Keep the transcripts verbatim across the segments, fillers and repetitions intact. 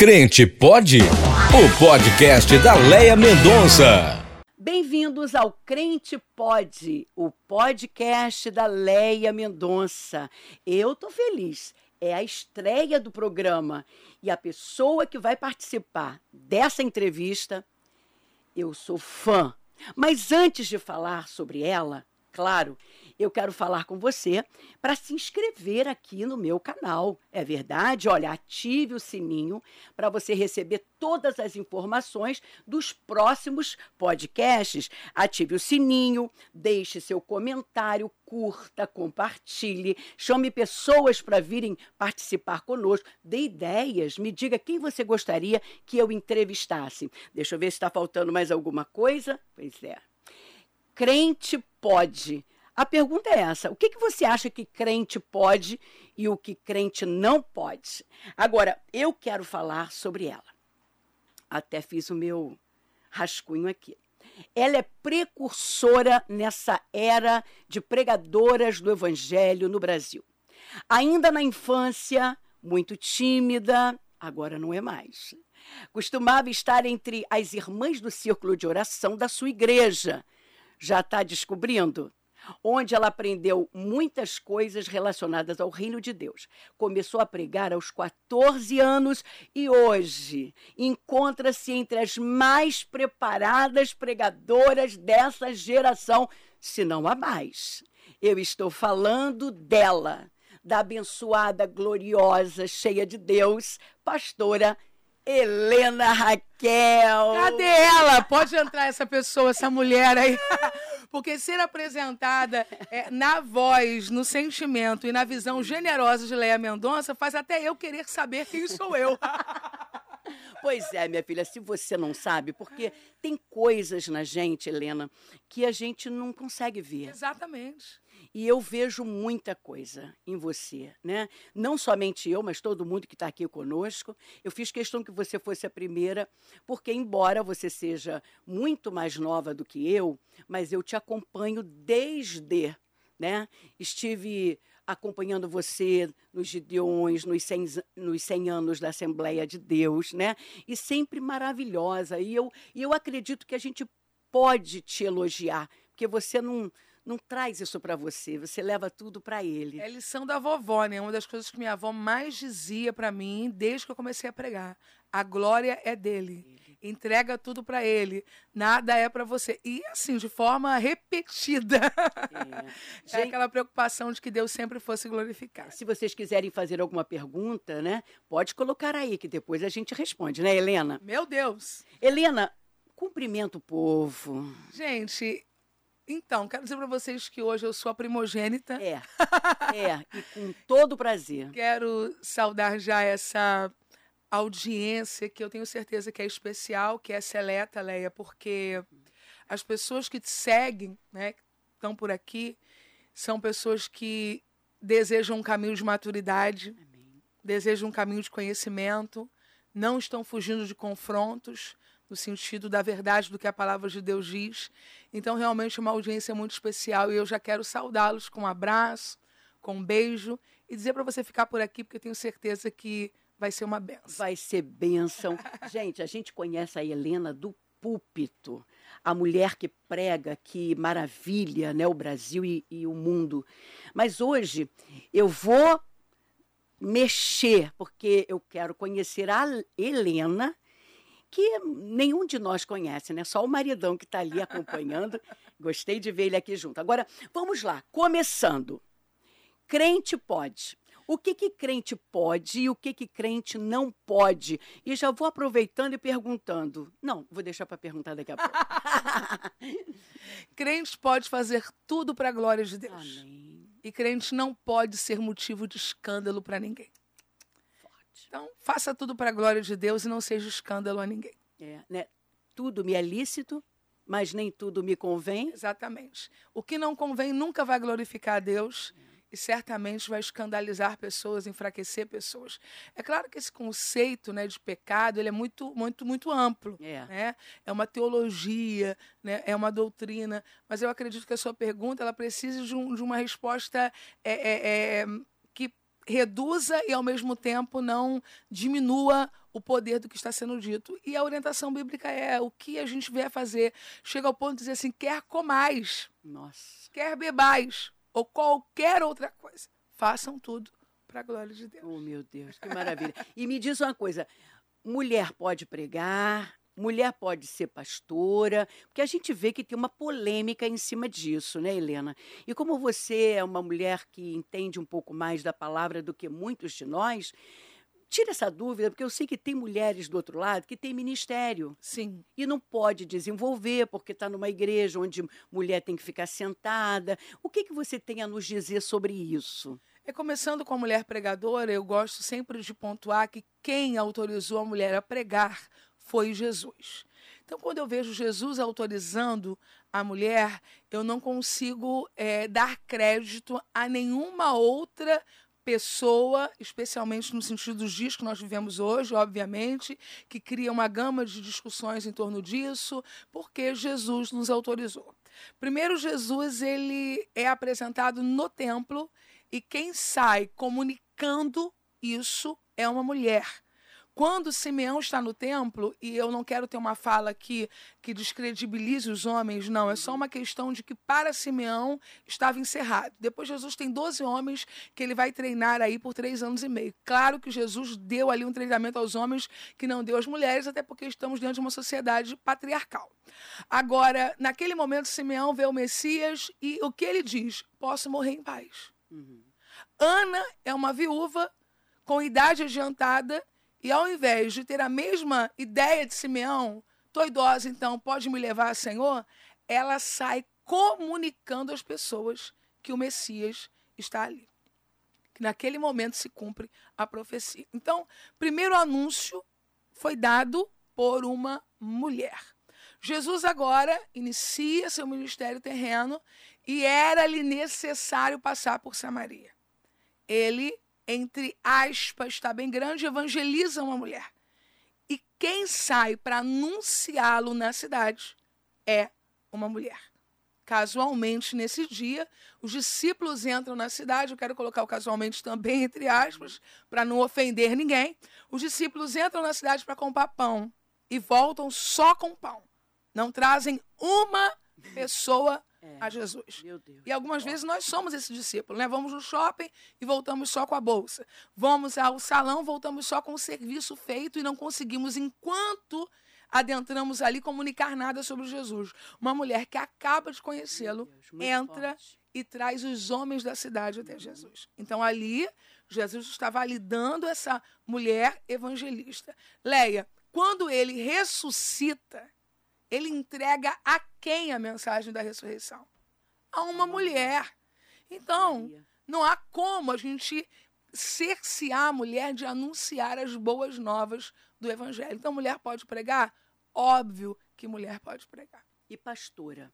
Crente Pode? O podcast da Leia Mendonça. Bem-vindos ao Crente Pode, o podcast da Leia Mendonça. Eu tô feliz, é a estreia do programa e a pessoa que vai participar dessa entrevista, eu sou fã. Mas antes de falar sobre ela, claro, eu quero falar com você para se inscrever aqui no meu canal. É verdade? Olha, ative o sininho para você receber todas as informações dos próximos podcasts. Ative o sininho, deixe seu comentário, curta, compartilhe, chame pessoas para virem participar conosco, dê ideias, me diga quem você gostaria que eu entrevistasse. Deixa eu ver se está faltando mais alguma coisa. Pois é. Crente pode. A pergunta é essa, o que, que você acha que crente pode e o que crente não pode? Agora, eu quero falar sobre ela. Até fiz o meu rascunho aqui. Ela é precursora nessa era de pregadoras do evangelho no Brasil. Ainda na infância, muito tímida, agora não é mais. Costumava estar entre as irmãs do círculo de oração da sua igreja. Já está descobrindo? Onde ela aprendeu muitas coisas relacionadas ao reino de Deus. Começou a pregar aos quatorze anos e hoje encontra-se entre as mais preparadas pregadoras dessa geração, se não a mais. Eu estou falando dela, da abençoada, gloriosa, cheia de Deus, pastora Helena Raquel. Cadê ela? Pode entrar essa pessoa, essa mulher aí. Porque ser apresentada é, na voz, no sentimento e na visão generosa de Leia Mendonça faz até eu querer saber quem sou eu. Pois é, minha filha, se você não sabe, porque tem coisas na gente, Helena, que a gente não consegue ver. Exatamente. E eu vejo muita coisa em você, né? Não somente eu, mas todo mundo que está aqui conosco. Eu fiz questão que você fosse a primeira, porque embora você seja muito mais nova do que eu, mas eu te acompanho desde, né? Estive acompanhando você nos Gideões, nos cem, nos cem anos da Assembleia de Deus, né? E sempre maravilhosa. E eu, e eu acredito que a gente pode te elogiar, porque você não... não traz isso para você, você leva tudo para ele. É lição da vovó, né? Uma das coisas que minha avó mais dizia para mim desde que eu comecei a pregar. A glória é dele. Ele. Entrega tudo para ele. Nada é para você. E assim, de forma repetida. É. Gente, é aquela preocupação de que Deus sempre fosse glorificado. Se vocês quiserem fazer alguma pergunta, né? Pode colocar aí, que depois a gente responde, né, Helena? Meu Deus! Helena, cumprimenta o povo. Gente... Então, quero dizer para vocês que hoje eu sou a primogênita. É, é, e com todo prazer. Quero saudar já essa audiência que eu tenho certeza que é especial, que é seleta, Leia, porque as pessoas que te seguem, né, que estão por aqui, são pessoas que desejam um caminho de maturidade, Amém. Desejam um caminho de conhecimento, não estão fugindo de confrontos, no sentido da verdade do que a palavra de Deus diz. Então, realmente, é uma audiência muito especial e eu já quero saudá-los com um abraço, com um beijo e dizer para você ficar por aqui, porque eu tenho certeza que vai ser uma bênção. Vai ser bênção. Gente, a gente conhece a Helena do púlpito, a mulher que prega, que maravilha, né, o Brasil e, e o mundo. Mas hoje eu vou mexer, porque eu quero conhecer a Helena, que nenhum de nós conhece, né? Só o maridão que está ali acompanhando. Gostei de ver ele aqui junto. Agora, vamos lá. Começando. Crente pode. O que que crente pode e o que que crente não pode? E já vou aproveitando e perguntando. Não, vou deixar para perguntar daqui a pouco. Crente pode fazer tudo para a glória de Deus. Amém. E crente não pode ser motivo de escândalo para ninguém. Então, faça tudo para a glória de Deus e não seja escândalo a ninguém. É, né? Tudo me é lícito, mas nem tudo me convém. Exatamente. O que não convém nunca vai glorificar a Deus é. E certamente vai escandalizar pessoas, enfraquecer pessoas. É claro que esse conceito, né, de pecado ele é muito, muito, muito amplo. É, né? É uma teologia, né? É uma doutrina. Mas eu acredito que a sua pergunta ela precisa de, um, de uma resposta é, é, é, que reduza e, ao mesmo tempo, não diminua o poder do que está sendo dito. E a orientação bíblica é o que a gente vier fazer. Chega ao ponto de dizer assim, quer comais, Nossa. quer bebais, ou qualquer outra coisa. Façam tudo para a glória de Deus. Oh, meu Deus, que maravilha. E me diz uma coisa, mulher pode pregar, mulher pode ser pastora, porque a gente vê que tem uma polêmica em cima disso, né, Helena? E como você é uma mulher que entende um pouco mais da palavra do que muitos de nós, tira essa dúvida, porque eu sei que tem mulheres do outro lado que têm ministério. Sim. E não pode desenvolver, porque está numa igreja onde mulher tem que ficar sentada. O que, que você tem a nos dizer sobre isso? É, começando com a mulher pregadora, eu gosto sempre de pontuar que quem autorizou a mulher a pregar foi Jesus. Então, quando eu vejo Jesus autorizando a mulher, eu não consigo é, dar crédito a nenhuma outra pessoa, especialmente no sentido dos dias que nós vivemos hoje, obviamente, que cria uma gama de discussões em torno disso, porque Jesus nos autorizou. Primeiro, Jesus ele é apresentado no templo e quem sai comunicando isso é uma mulher. Quando Simeão está no templo, e eu não quero ter uma fala aqui que descredibilize os homens, não, é só uma questão de que para Simeão estava encerrado. Depois Jesus tem doze homens que ele vai treinar aí por três anos e meio. Claro que Jesus deu ali um treinamento aos homens que não deu às mulheres, até porque estamos dentro de uma sociedade patriarcal. Agora, naquele momento, Simeão vê o Messias e o que ele diz? Posso morrer em paz. Uhum. Ana é uma viúva com idade adiantada, e ao invés de ter a mesma ideia de Simeão, estou idosa, então pode me levar, Senhor, ela sai comunicando às pessoas que o Messias está ali. Que naquele momento se cumpre a profecia. Então, primeiro anúncio foi dado por uma mulher. Jesus agora inicia seu ministério terreno e era-lhe necessário passar por Samaria. Ele, entre aspas, está bem grande, evangeliza uma mulher. E quem sai para anunciá-lo na cidade é uma mulher. Casualmente, nesse dia, os discípulos entram na cidade, eu quero colocar o casualmente também, entre aspas, para não ofender ninguém. Os discípulos entram na cidade para comprar pão e voltam só com pão. Não trazem uma pessoa É, a Jesus. Meu Deus. E algumas vezes nós somos esse discípulo, né? Vamos no shopping e voltamos só com a bolsa. Vamos ao salão, voltamos só com o serviço feito e não conseguimos, enquanto adentramos ali, comunicar nada sobre Jesus. Uma mulher que acaba de conhecê-lo, entra forte. E traz os homens da cidade até Jesus. Então ali, Jesus estava ali dando essa mulher evangelista. Leia, quando ele ressuscita, ele entrega a quem a mensagem da ressurreição? A uma mulher. Então, não há como a gente cercear a mulher de anunciar as boas novas do evangelho. Então, mulher pode pregar? Óbvio que mulher pode pregar. E pastora?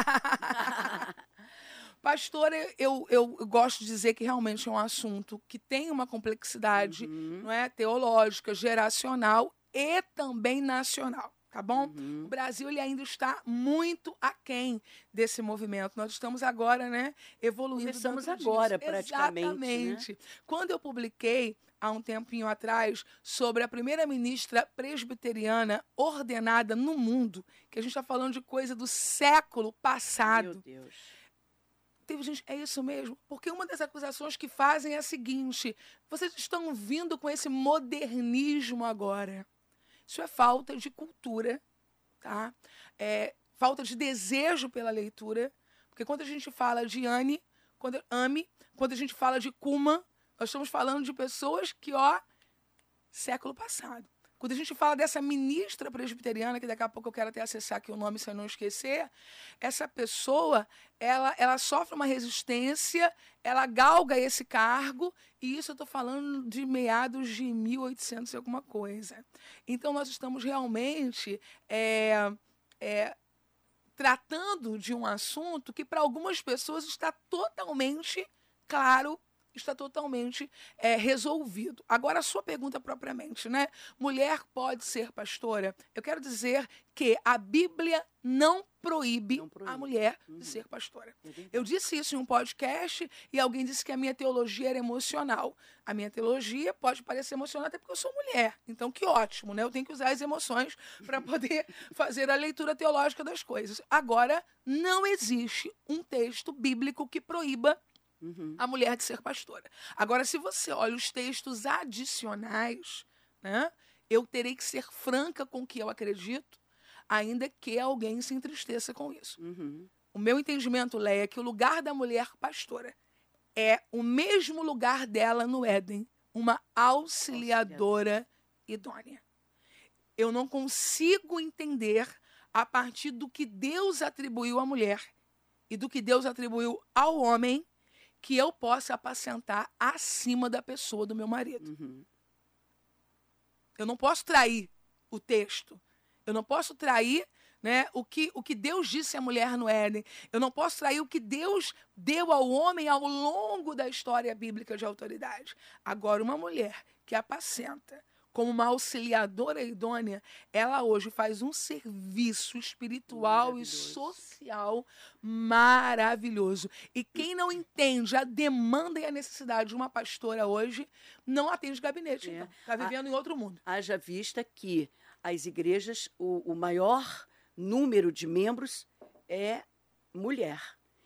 Pastora, eu, eu gosto de dizer que realmente é um assunto que tem uma complexidade, uhum. não é, teológica, geracional e também nacional. Tá bom? Uhum. O Brasil ele ainda está muito aquém desse movimento. Nós estamos agora, né, evoluindo. Estamos agora, disso. praticamente. Exatamente. Né? Quando eu publiquei, há um tempinho atrás, sobre a primeira ministra presbiteriana ordenada no mundo, que a gente está falando de coisa do século passado. Meu Deus. Teve gente, é isso mesmo? Porque uma das acusações que fazem é a seguinte: vocês estão vindo com esse modernismo agora. Isso é falta de cultura, tá? É falta de desejo pela leitura. Porque quando a gente fala de Anne, quando, Ame, quando a gente fala de Kuma, nós estamos falando de pessoas que, ó, século passado. Quando a gente fala dessa ministra presbiteriana, que daqui a pouco eu quero até acessar aqui o nome se eu não esquecer, essa pessoa, ela, ela sofre uma resistência, ela galga esse cargo, e isso eu estou falando de meados de mil e oitocentos e alguma coisa. Então, nós estamos realmente é, é, tratando de um assunto que, para algumas pessoas, está totalmente claro está totalmente é, resolvido. Agora, a sua pergunta propriamente, né? Mulher pode ser pastora? Eu quero dizer que a Bíblia não proíbe, não proíbe. a mulher uhum. de ser pastora. Eu disse isso em um podcast e alguém disse que a minha teologia era emocional. A minha teologia pode parecer emocional até porque eu sou mulher. Então, que ótimo, né? Eu tenho que usar as emoções para poder fazer a leitura teológica das coisas. Agora, não existe um texto bíblico que proíba Uhum. a mulher de ser pastora. Agora, se você olha os textos adicionais, né, eu terei que ser franca com o que eu acredito, ainda que alguém se entristeça com isso. Uhum. O meu entendimento, Leia, é que o lugar da mulher pastora é o mesmo lugar dela no Éden, uma auxiliadora idônea. Eu não consigo entender, a partir do que Deus atribuiu à mulher e do que Deus atribuiu ao homem, que eu possa apacentar acima da pessoa do meu marido. Uhum. Eu não posso trair o texto. Eu não posso trair, né, o, que, o que Deus disse à mulher no Éden. Eu não posso trair o que Deus deu ao homem ao longo da história bíblica de autoridade. Agora, uma mulher que apacenta como uma auxiliadora idônea, ela hoje faz um serviço espiritual e social maravilhoso. E quem não entende a demanda e a necessidade de uma pastora hoje, não atende gabinete, é. então. Está vivendo a, em outro mundo. Haja vista que as igrejas, o, o maior número de membros é mulher.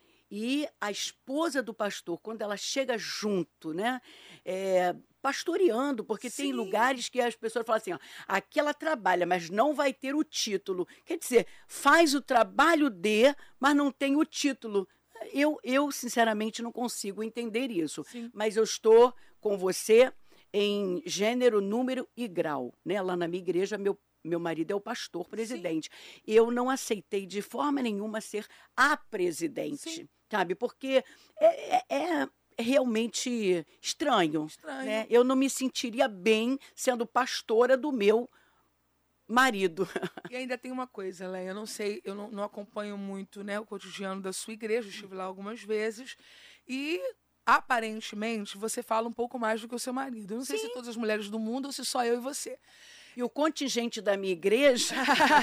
E a esposa do pastor, quando ela chega junto, né, é, pastoreando, porque Sim. tem lugares que as pessoas falam assim, ó, aqui ela trabalha, mas não vai ter o título. Quer dizer, faz o trabalho de, mas não tem o título. Eu, eu sinceramente, não consigo entender isso. Sim. Mas eu estou com você em gênero, número e grau. Né? Lá na minha igreja, meu Meu marido é o pastor presidente. Sim. Eu não aceitei de forma nenhuma ser a presidente, Sim. sabe? Porque é, é, é realmente estranho. estranho. Né? Eu não me sentiria bem sendo pastora do meu marido. E ainda tem uma coisa, Leia, eu não sei, eu não, não acompanho muito, né, o cotidiano da sua igreja, estive lá algumas vezes, e aparentemente você fala um pouco mais do que o seu marido. Eu não Sim. sei se todas as mulheres do mundo ou se só eu e você. E o contingente da minha igreja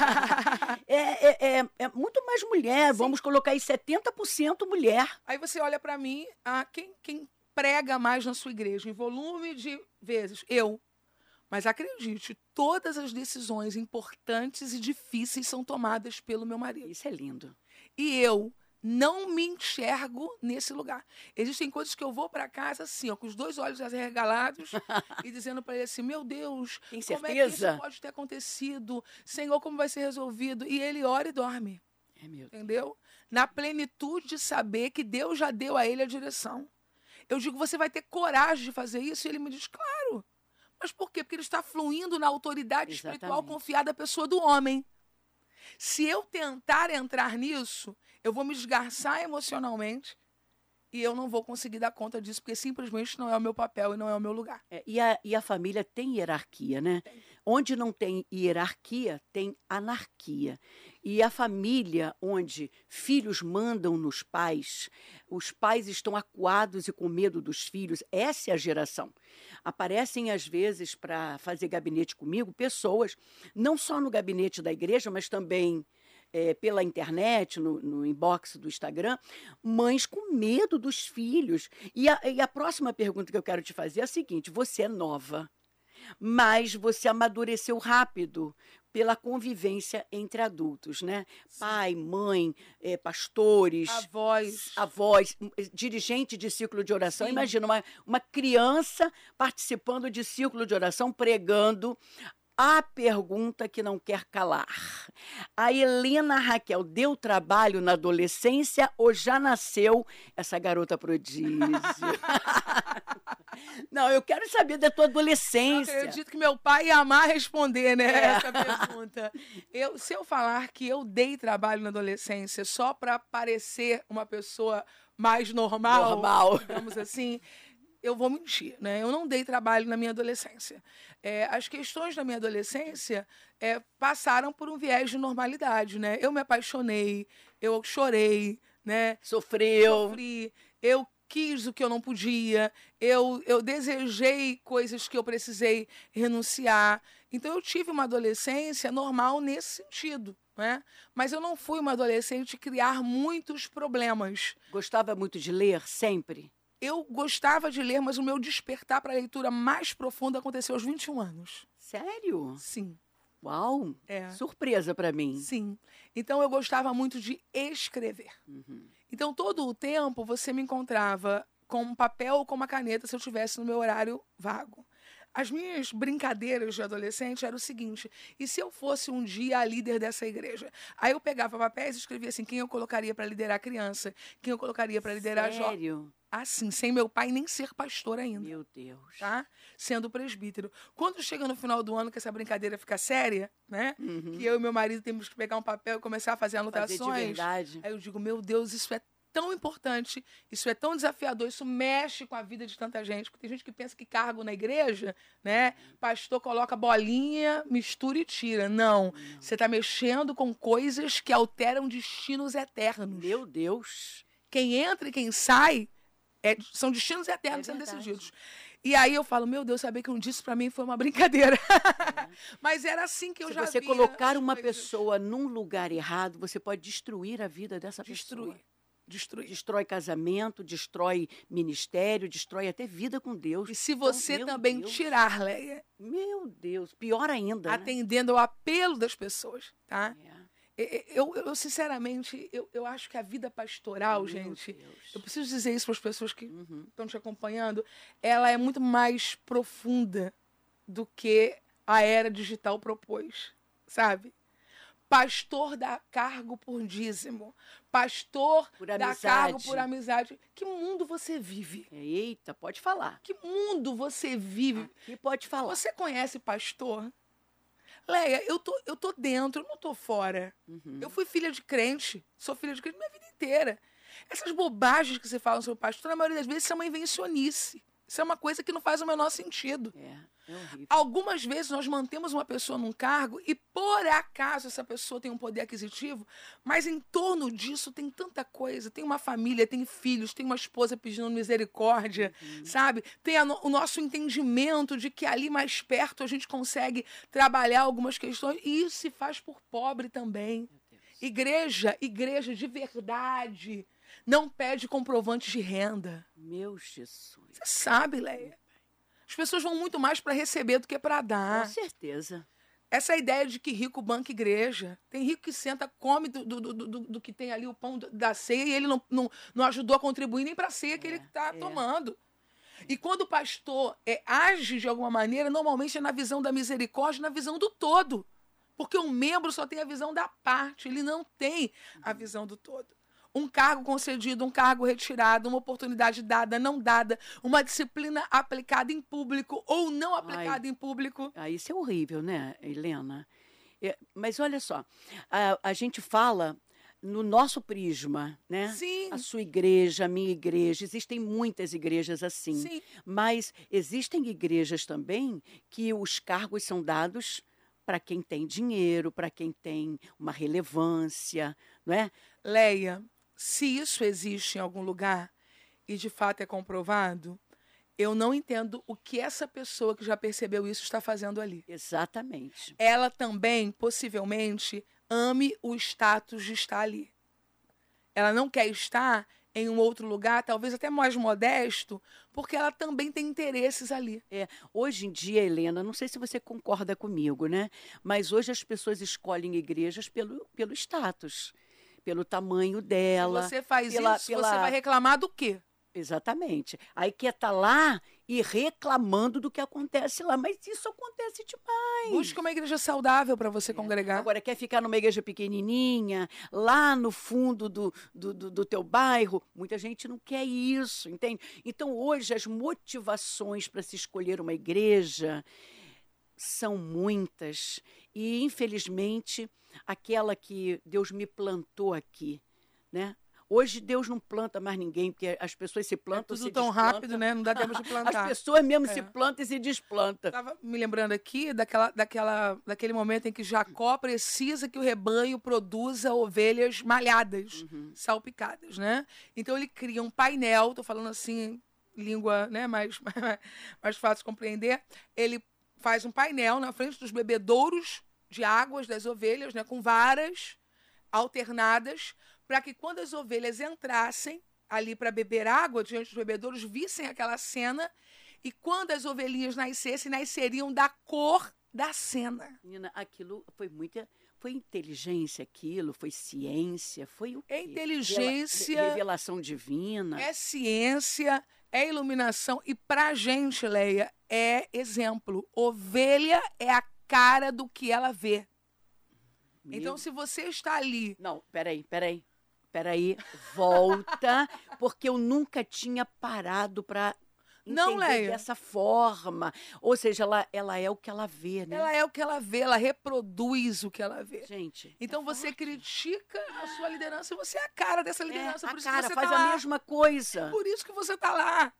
é, é, é, é muito mais mulher. Sim. Vamos colocar aí setenta por cento mulher. Aí você olha para mim, ah, quem, quem prega mais na sua igreja, em volume de vezes? Eu. Mas acredite, todas as decisões importantes e difíceis são tomadas pelo meu marido. Isso é lindo. E eu não me enxergo nesse lugar. Existem coisas que eu vou para casa assim, ó, com os dois olhos arregalados e dizendo para ele assim, meu Deus, Tem como certeza? é que isso pode ter acontecido? Senhor, como vai ser resolvido? E ele ora e dorme. É meu Entendeu? Na plenitude de saber que Deus já deu a ele a direção. Eu digo, você vai ter coragem de fazer isso? E ele me diz, claro. Mas por quê? Porque ele está fluindo na autoridade Exatamente. espiritual confiada à pessoa do homem. Se eu tentar entrar nisso, eu vou me esgarçar emocionalmente e eu não vou conseguir dar conta disso, porque simplesmente não é o meu papel e não é o meu lugar. É, e, a, e a família tem hierarquia, né? Tem. Onde não tem hierarquia, tem anarquia. E a família onde filhos mandam nos pais, os pais estão acuados e com medo dos filhos, essa é a geração. Aparecem, às vezes, para fazer gabinete comigo, pessoas, não só no gabinete da igreja, mas também é, pela internet, no, no inbox do Instagram, mães com medo dos filhos. E a, e a próxima pergunta que eu quero te fazer é a seguinte, você é nova, mas você amadureceu rápido pela convivência entre adultos, né? Sim. Pai, mãe, é, pastores, avós, avós, dirigente de círculo de oração. Sim. Imagina uma, uma criança participando de círculo de oração, pregando a pergunta que não quer calar. A Helena Raquel deu trabalho na adolescência ou já nasceu essa garota prodígio? Não, eu quero saber da tua adolescência. Eu acredito que meu pai ia amar responder, né, é. essa pergunta. Eu, se eu falar que eu dei trabalho na adolescência só para parecer uma pessoa mais normal, normal, digamos assim, eu vou mentir, né? Eu não dei trabalho na minha adolescência. É, as questões da minha adolescência é, passaram por um viés de normalidade, né? Eu me apaixonei, eu chorei, né? Sofreu. Sofri, eu quis o que eu não podia, eu, eu desejei coisas que eu precisei renunciar. Então, eu tive uma adolescência normal nesse sentido, né? Mas eu não fui uma adolescente criar muitos problemas. Gostava muito de ler, sempre? Eu gostava de ler, mas o meu despertar para a leitura mais profunda aconteceu aos vinte e um anos. Sério? Sim. Uau! É. Surpresa para mim. Sim. Então, eu gostava muito de escrever. Uhum. Então, todo o tempo, você me encontrava com um papel ou com uma caneta se eu estivesse no meu horário vago. As minhas brincadeiras de adolescente eram o seguinte: e se eu fosse um dia a líder dessa igreja? Aí eu pegava papéis e escrevia assim, quem eu colocaria para liderar a criança, quem eu colocaria para liderar a jovem. Sério? Assim, sem meu pai nem ser pastor ainda. Meu Deus. Tá? Sendo presbítero. Quando chega no final do ano, que essa brincadeira fica séria, né? Uhum. Que eu e meu marido temos que pegar um papel e começar a fazer anotações. Fazer de verdade. Aí eu digo, meu Deus, isso é tão importante, isso é tão desafiador, isso mexe com a vida de tanta gente. Porque tem gente que pensa que cargo na igreja, né? Pastor coloca bolinha, mistura e tira. Não. Não. Você está mexendo com coisas que alteram destinos eternos. Meu Deus. Quem entra e quem sai é, são destinos eternos É sendo verdade. decididos. E aí eu falo, meu Deus, saber que um disso para mim foi uma brincadeira. É. Mas era assim que eu Se já você via colocar as uma coisas. pessoa num lugar errado, você pode destruir a vida dessa Destruir. pessoa. Destruir. Destrói casamento, destrói ministério, destrói até vida com Deus. E se você Então, meu também Deus. tirar, Leia, Meu Deus, pior ainda, né? atendendo ao apelo das pessoas, tá? É. Eu, eu, eu, sinceramente, eu, eu acho que a vida pastoral, Meu gente, Deus. eu preciso dizer isso para as pessoas que Uhum. estão te acompanhando, ela é muito mais profunda do que a era digital propôs, sabe? Pastor dá cargo por dízimo, pastor Por dá amizade. cargo por amizade. Que mundo você vive? Eita, pode falar. Que mundo você vive? Aqui pode falar. Você conhece pastor? Leia, eu tô, eu tô dentro, eu não tô fora. Uhum. Eu fui filha de crente, sou filha de crente minha vida inteira. Essas bobagens que você fala sobre o pastor, na maioria das vezes, isso é uma invencionice. Isso é uma coisa que não faz o menor sentido. É, é horrível. Algumas vezes nós mantemos uma pessoa num cargo e, por acaso, essa pessoa tem um poder aquisitivo, mas em torno disso tem tanta coisa. Tem uma família, tem filhos, tem uma esposa pedindo misericórdia, uhum. sabe? Tem a no, o nosso entendimento de que ali mais perto a gente consegue trabalhar algumas questões. E isso se faz por pobre também. Igreja, igreja de verdade, não pede comprovantes de renda. Meu Jesus. Você sabe, Leia. As pessoas vão muito mais para receber do que para dar. Com certeza. Essa ideia de que rico banca igreja. Tem rico que senta, come do, do, do, do, do que tem ali, o pão da ceia, e ele não, não, não ajudou a contribuir nem para a ceia é, que ele está é. tomando. E quando o pastor é, age de alguma maneira, normalmente é na visão da misericórdia, na visão do todo. Porque um membro só tem a visão da parte, ele não tem a visão do todo. Um cargo concedido, um cargo retirado, uma oportunidade dada, não dada, uma disciplina aplicada em público ou não aplicada Ai, em público. Ah, isso é horrível, né, Helena? É, mas olha só, a, a gente fala no nosso prisma, né? Sim. A sua igreja, a minha igreja, existem muitas igrejas assim. Sim. Mas existem igrejas também que os cargos são dados para quem tem dinheiro, para quem tem uma relevância, não é? Leia, se isso existe em algum lugar e de fato é comprovado, eu não entendo o que essa pessoa que já percebeu isso está fazendo ali. Exatamente. Ela também, possivelmente, ame o status de estar ali. Ela não quer estar em um outro lugar, talvez até mais modesto, porque ela também tem interesses ali. É, hoje em dia, Helena, não sei se você concorda comigo, né? Mas hoje as pessoas escolhem igrejas pelo, pelo status, pelo tamanho dela. Se você faz pela, isso, pela... você vai reclamar do quê? Exatamente. Aí quer estar lá e reclamando do que acontece lá. Mas isso acontece demais. Busca uma igreja saudável para você é. congregar. Agora, quer ficar numa igreja pequenininha, lá no fundo do, do, do, do teu bairro? Muita gente não quer isso, entende? Então, hoje, as motivações para se escolher uma igreja são muitas. E, infelizmente, aquela que Deus me plantou aqui, né? Hoje Deus não planta mais ninguém, porque as pessoas se plantam, É tudo se tão desplantam. rápido, né? Não dá tempo de plantar. As pessoas mesmo É. se plantam e se desplantam. Estava me lembrando aqui daquela, daquela, daquele momento em que Jacó precisa que o rebanho produza ovelhas malhadas, Uhum. salpicadas, né? Então ele cria um painel, estou falando assim, língua, né, mais, mais fácil de compreender. Ele faz um painel na frente dos bebedouros de águas das ovelhas, né, com varas alternadas, para que quando as ovelhas entrassem ali para beber água diante dos bebedouros, vissem aquela cena, e quando as ovelhinhas nascessem, nasceriam da cor da cena. Menina, aquilo foi muita... Foi inteligência aquilo, foi ciência, foi o quê? É inteligência, Revelação divina. é ciência, é iluminação. E pra gente, Leia, é exemplo. Ovelha é a cara do que ela vê. Meu- Então, se você está ali... Não, peraí, peraí. Peraí, volta, porque eu nunca tinha parado para Não, entender Leia. dessa forma. Ou seja, ela, ela é o que ela vê, né? Ela é o que ela vê, ela reproduz o que ela vê. Gente, Então é você forte. critica a sua liderança e você é a cara dessa É, liderança. por a isso cara que você faz tá a lá. mesma coisa. Por isso que você tá lá.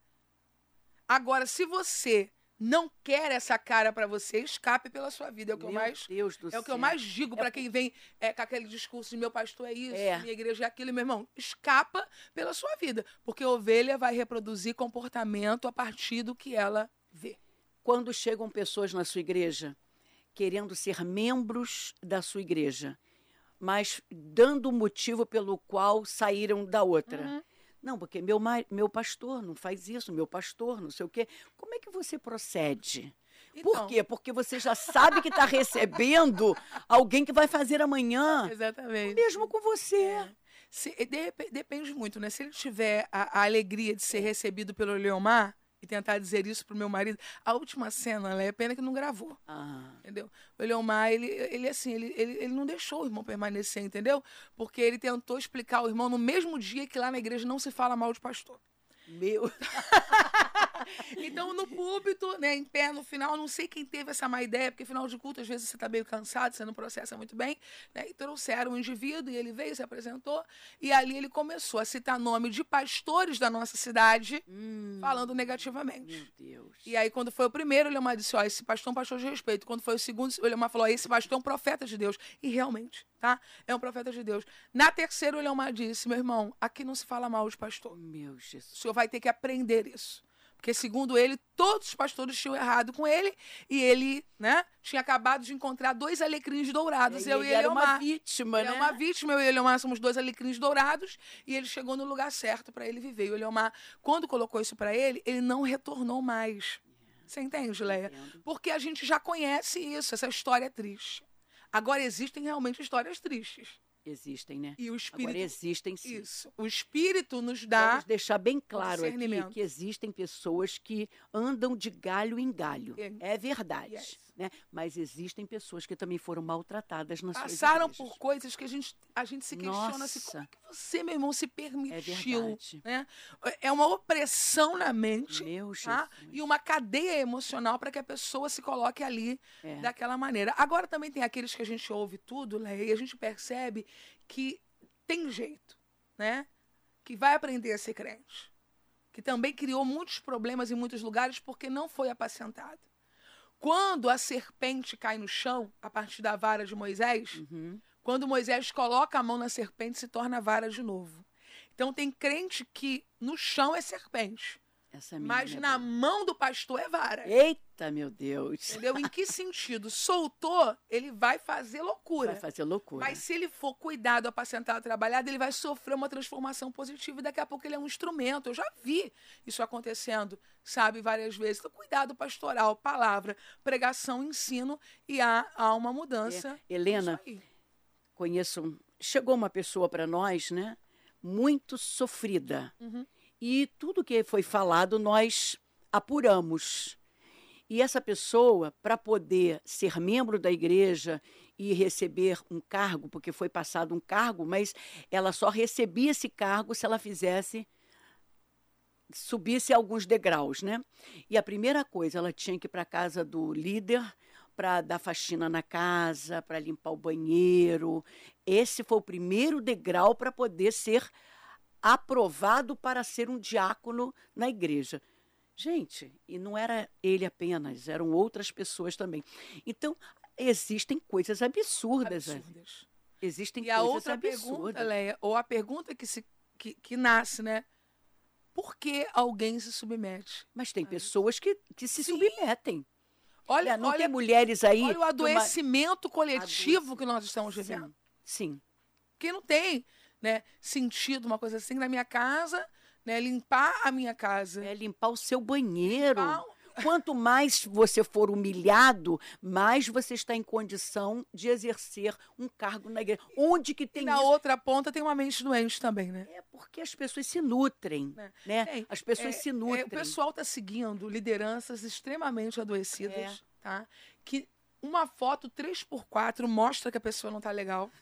Agora, se você não quer essa cara para você, escape pela sua vida. É o que eu Meu mais Deus do é céu. o que eu mais digo para quem vem é, com aquele discurso de meu pastor é isso, É. minha igreja é aquilo, meu irmão. Escapa pela sua vida, porque a ovelha vai reproduzir comportamento a partir do que ela vê. Quando chegam pessoas na sua igreja querendo ser membros da sua igreja, mas dando o motivo pelo qual saíram da outra. Uhum. Não, porque meu, ma- meu pastor não faz isso, meu pastor não sei o quê. Como é que você procede? Por Então, quê? Porque você já sabe que está recebendo alguém que vai fazer amanhã, exatamente. mesmo com você. É. Se, de- depende muito, né? Se ele tiver a, a alegria de ser recebido pelo Leomar e tentar dizer isso pro meu marido, a última cena, é pena que não gravou. Ah, Entendeu? O Leomar, ele, ele assim, ele, ele, ele não deixou o irmão permanecer, entendeu? Porque ele tentou explicar ao irmão no mesmo dia que lá na igreja não se fala mal de pastor. meu... Então, no púlpito, né, em pé, no final, não sei quem teve essa má ideia, porque final de culto, às vezes você está meio cansado, você não processa muito bem, né? E trouxeram um indivíduo, e ele veio, se apresentou, e ali ele começou a citar nome de pastores da nossa cidade, Hum, falando negativamente. meu Deus. E aí, quando foi o primeiro, o Leomar disse, ó, esse pastor é um pastor de respeito. Quando foi o segundo, o Leomar falou, ó, esse pastor é um profeta de Deus. E realmente, tá? É um profeta de Deus. Na terceira, o Leomar disse, meu irmão, aqui não se fala mal de pastor. Meu O Jesus. senhor vai ter que aprender isso. Porque, segundo ele, todos os pastores tinham errado com ele, e ele, né, tinha acabado de encontrar dois alecrins dourados, eu ele e ele era uma Leomar. vítima, Ele né? é uma vítima, eu e o Eliomar somos dois alecrins dourados, e ele chegou no lugar certo para ele viver. E o Eliomar, quando colocou isso para ele, ele não retornou mais. Você entende, Leia? Entendo. Porque a gente já conhece isso, essa história é triste. Agora, existem realmente histórias tristes. Existem, né? E o Espírito... Agora existem sim. Isso. O Espírito nos dá... Vamos deixar bem claro aqui discernimento. que existem pessoas que andam de galho em galho. É. É verdade. Yes. Né? Mas existem pessoas que também foram maltratadas nas suas Passaram igrejas. por coisas que a gente, a gente se questiona assim, Nossa. como é que você, meu irmão, se permitiu? verdade. Né? É uma opressão na mente, Meu Jesus. tá? E uma cadeia emocional para que a pessoa se coloque ali É. daquela maneira. Agora também tem aqueles que a gente ouve tudo, Leia, e a gente percebe que tem jeito, né? Que vai aprender a ser crente. Que também criou muitos problemas em muitos lugares porque não foi apacentado. Quando a serpente cai no chão, a partir da vara de Moisés, Uhum. quando Moisés coloca a mão na serpente, se torna vara de novo. Então tem crente que no chão é serpente, Essa menina mas é na boa. mão do pastor é vara. Eita, meu Deus. Entendeu? Em que sentido? Soltou, ele vai fazer loucura. Vai fazer loucura. Mas se ele for cuidado, apacentado, trabalhado, ele vai sofrer uma transformação positiva e daqui a pouco ele é um instrumento. Eu já vi isso acontecendo, sabe, várias vezes. Então, cuidado pastoral, palavra, pregação, ensino e há, há uma mudança. É. Helena, Isso aí. conheço... um- Chegou uma pessoa para nós, né? Muito sofrida. Uhum. E tudo que foi falado nós apuramos. E essa pessoa, para poder ser membro da igreja e receber um cargo, porque foi passado um cargo, mas ela só recebia esse cargo se ela fizesse, subisse alguns degraus, né? E a primeira coisa, ela tinha que ir para a casa do líder para dar faxina na casa, para limpar o banheiro. Esse foi o primeiro degrau para poder ser aprovado para ser um diácono na igreja. Gente, e não era ele apenas, eram outras pessoas também. Então, existem coisas absurdas. Absurdas. Existem e a coisas outra absurdas. pergunta, Leia, ou a pergunta que, se, que, que nasce, né? Por que alguém se submete? Mas tem pessoas que, que se Sim. submetem. Olha, é, não olha, tem mulheres aí... Olha o adoecimento uma... coletivo Adoece... que nós estamos vivendo. Sim. Sim. Que não tem, né, sentido uma coisa assim na minha casa, né, limpar a minha casa. É limpar o seu banheiro. Limpar... Quanto mais você for humilhado, mais você está em condição de exercer um cargo na igreja. Onde que tem e na isso? outra ponta tem uma mente doente também, né? É porque as pessoas se nutrem, é. né? É, as pessoas é, se nutrem. É, o pessoal está seguindo lideranças extremamente adoecidas, é. tá? Que uma foto três por quatro mostra que a pessoa não está legal.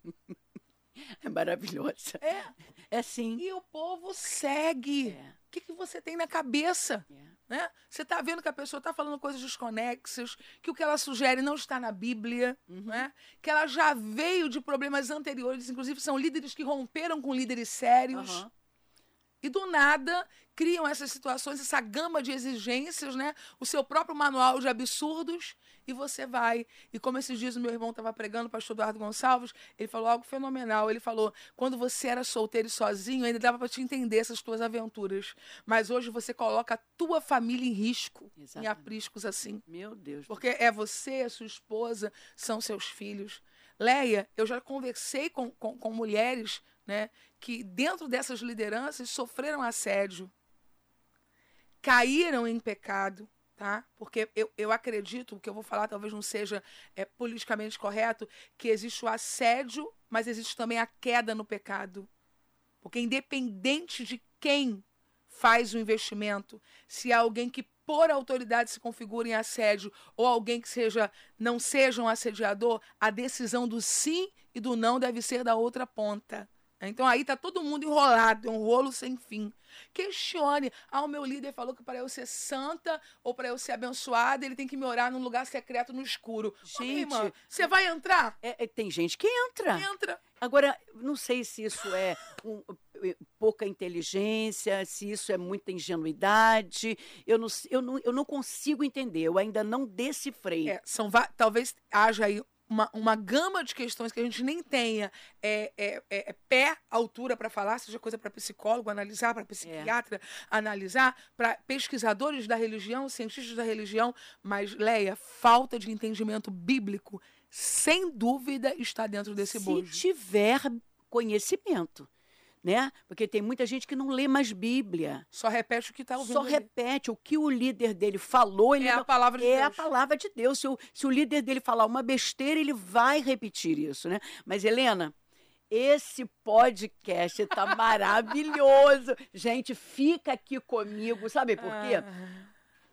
É maravilhosa. É. É sim. E o povo segue. É. O que, que você tem na cabeça? É. Né? Você está vendo que a pessoa está falando coisas desconexas, que o que ela sugere não está na Bíblia, uhum. né? Que ela já veio de problemas anteriores, inclusive são líderes que romperam com líderes sérios. Uhum. E do nada criam essas situações, essa gama de exigências, né? O seu próprio manual de absurdos, e você vai. E como esses dias o meu irmão estava pregando, o pastor Eduardo Gonçalves, ele falou algo fenomenal. Ele falou, quando você era solteiro e sozinho, ainda dava para te entender essas tuas aventuras. Mas hoje você coloca a tua família em risco, Exatamente. Em apriscos assim. Meu Deus. Porque é você, a sua esposa, são seus filhos. Leia, eu já conversei com, com, com mulheres, né, que dentro dessas lideranças sofreram assédio, caíram em pecado, tá? Porque eu, eu acredito, o que eu vou falar talvez não seja é, politicamente correto, que existe o assédio, mas existe também a queda no pecado. Porque independente de quem faz o investimento, se há alguém que por autoridade se configura em assédio ou alguém que seja, não seja um assediador, a decisão do sim e do não deve ser da outra ponta. Então aí tá todo mundo enrolado, é um rolo sem fim. Questione. Ah, o meu líder falou que para eu ser santa ou para eu ser abençoada, ele tem que me orar num lugar secreto no escuro. Gente, Ô, você vai entrar? É, é, tem gente que entra. Entra. Agora, não sei se isso é um, pouca inteligência, se isso é muita ingenuidade. Eu não, eu não, eu não consigo entender, eu ainda não decifrei. É, são, talvez haja aí Uma, uma gama de questões que a gente nem tenha é, é, é, pé, altura para falar, seja coisa para psicólogo analisar, para psiquiatra é. analisar, para pesquisadores da religião, cientistas da religião, mas, Leia, falta de entendimento bíblico, sem dúvida, está dentro desse bojo. Se tiver conhecimento. Né? Porque tem muita gente que não lê mais Bíblia. Só repete o que está ouvindo. Só ali. repete o que o líder dele falou. Ele é não... a palavra de é Deus. É a palavra de Deus. Se o, se o líder dele falar uma besteira, ele vai repetir isso, né? Mas, Helena, esse podcast está maravilhoso. Gente, fica aqui comigo. Sabe por quê? Ah.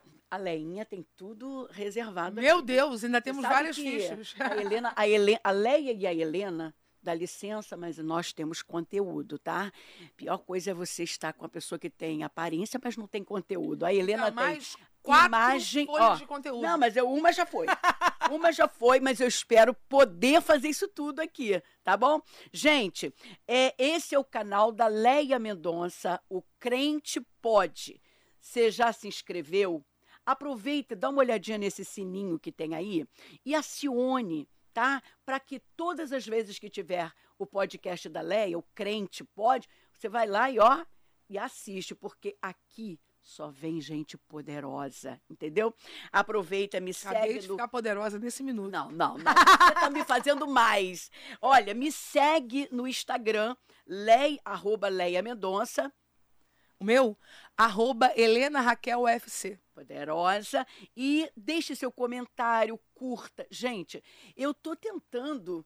A Leinha tem tudo reservado. Meu aqui. Deus, ainda temos várias fichas. A, Helena, a, Helena, a Leia e a Helena... Dá licença, mas nós temos conteúdo, tá? Pior coisa é você estar com a pessoa que tem aparência, mas não tem conteúdo. A Helena não, mais tem quatro imagem, folhas ó, de conteúdo. Não, mas eu, uma já foi. Uma já foi, mas eu espero poder fazer isso tudo aqui, tá bom? Gente, é, esse é o canal da Leia Mendonça, o Crente Pode. Você já se inscreveu? Aproveita, dá uma olhadinha nesse sininho que tem aí e acione, tá? Para que todas as vezes que tiver o podcast da Leia, o Crente Pode, você vai lá e ó, e assiste, porque aqui só vem gente poderosa, entendeu? Aproveita, me Acabei segue. de no... ficar poderosa nesse minuto. Não, não, não. Você tá me fazendo mais. Olha, me segue no Instagram, Leia, arroba Leia Mendonça. O meu? Arroba Helena Raquel U F C. Poderosa. E deixe seu comentário, curta. Gente, eu tô tentando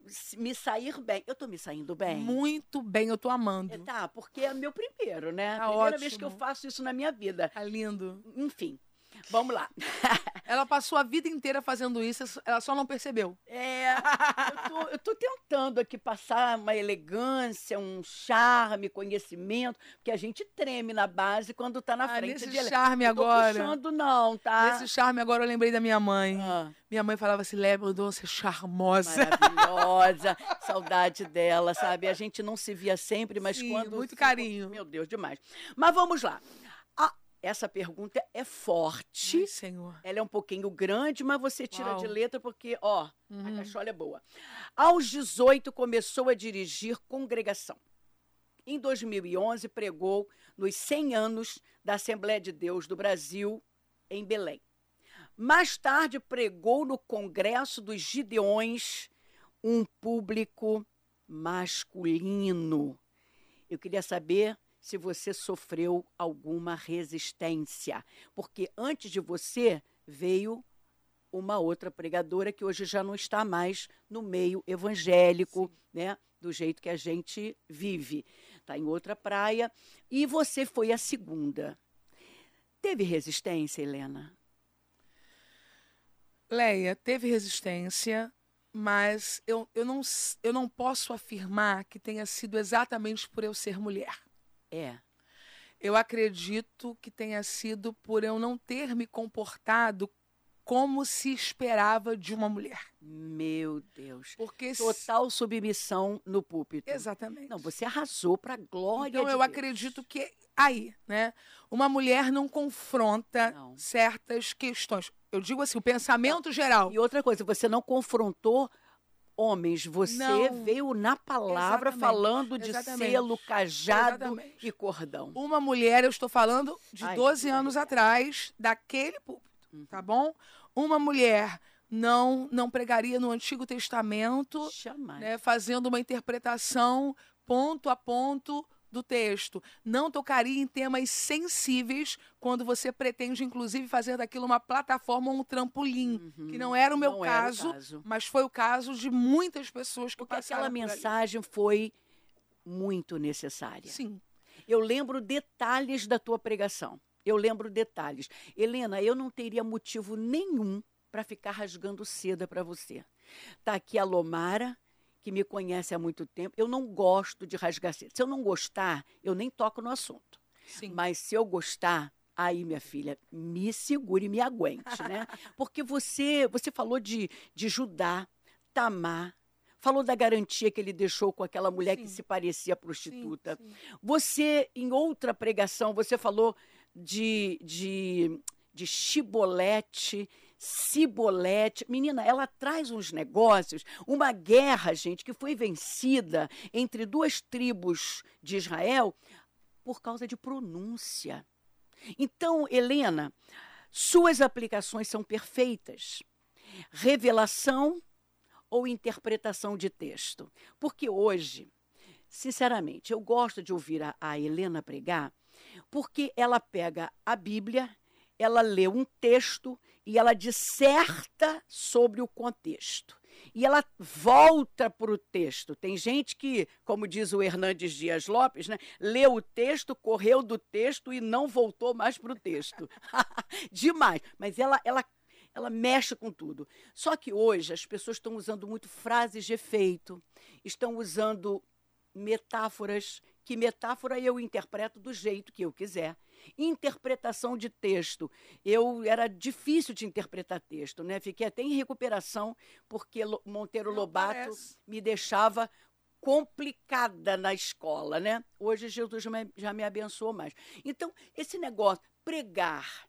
me sair bem. Eu tô me saindo bem? Muito bem, eu tô amando. É, tá, porque é meu primeiro, né? Tá Primeira ótimo. vez que eu faço isso na minha vida. Tá lindo. Enfim, vamos lá. Ela passou a vida inteira fazendo isso, ela só não percebeu. É, eu tô, eu tô tentando aqui passar uma elegância, um charme, conhecimento, porque a gente treme na base quando tá na Ah, frente nesse de charme Eu tô agora. puxando não, tá? Nesse charme agora eu lembrei da minha mãe. Ah. Minha mãe falava assim, Léia Mendonça é charmosa. Maravilhosa, saudade dela, sabe? A gente não se via sempre, mas Sim, quando... muito se- carinho. Meu Deus, demais. Mas vamos lá. Ah, essa pergunta é forte. Ai, Senhor. Ela é um pouquinho grande, mas você tira Uau. de letra porque, ó, Uhum. a cachola é boa. Aos dezoito, começou a dirigir congregação. Em dois mil e onze, pregou nos cem anos da Assembleia de Deus do Brasil, em Belém. Mais tarde, pregou no Congresso dos Gideões, um público masculino. Eu queria saber se você sofreu alguma resistência, porque antes de você veio uma outra pregadora que hoje já não está mais no meio evangélico, né, do jeito que a gente vive. Está em outra praia. E você foi a segunda. Teve resistência, Helena? Léia, teve resistência, mas eu, eu, não, eu não posso afirmar que tenha sido exatamente por eu ser mulher. É. Eu acredito que tenha sido por eu não ter me comportado como se esperava de uma mulher. Meu Deus. Porque Total submissão no púlpito. Exatamente. Não, você arrasou para a glória Então de eu Deus. acredito que aí, né, uma mulher não confronta Não. certas questões. Eu digo assim, o pensamento geral. E outra coisa, você não confrontou homens, você Não. veio na palavra Exatamente. falando de Exatamente. selo, cajado Exatamente. e cordão. Uma mulher, eu estou falando de Ai, doze que anos arrepiado. atrás, daquele púlpito, tá bom? Uma mulher não não pregaria no Antigo Testamento, Jamais. né, fazendo uma interpretação ponto a ponto do texto. Não tocaria em temas sensíveis quando você pretende, inclusive, fazer daquilo uma plataforma ou um trampolim, que não era o meu Não era o caso, caso. mas foi o caso de muitas pessoas que Porque passaram aquela por ali. mensagem foi muito necessária. Sim. Eu lembro detalhes da tua pregação. Eu lembro detalhes. Helena, eu não teria motivo nenhum para ficar rasgando seda para você. Tá aqui a Lomara, que me conhece há muito tempo. Eu não gosto de rasgar seda. Se eu não gostar, eu nem toco no assunto. Sim. Mas se eu gostar, aí, minha filha, me segure e me aguente, né? Porque você, você falou de, de Judá, Tamar, falou da garantia que ele deixou com aquela mulher Sim. que se parecia prostituta. Sim, sim. Você, em outra pregação, você falou de, de, de Chibolete, Cibolete. Menina, ela traz uns negócios, uma guerra, gente, que foi vencida entre duas tribos de Israel por causa de pronúncia. Então, Helena, suas aplicações são perfeitas. Revelação ou interpretação de texto? Porque hoje, sinceramente, eu gosto de ouvir a, a Helena pregar, porque ela pega a Bíblia, ela lê um texto e ela disserta sobre o contexto. E ela volta para o texto. Tem gente que, como diz o Hernandes Dias Lopes, né, leu o texto, correu do texto e não voltou mais para o texto. Demais. Mas ela, ela, ela mexe com tudo. Só que hoje as pessoas estão usando muito frases de efeito, estão usando metáforas, que metáfora eu interpreto do jeito que eu quiser. Interpretação de texto. Eu era difícil de interpretar texto, né? Fiquei até em recuperação porque Lo- Monteiro Não Lobato parece. me deixava complicada na escola, né? Hoje Jesus já me, já me abençoou mais. Então, esse negócio, pregar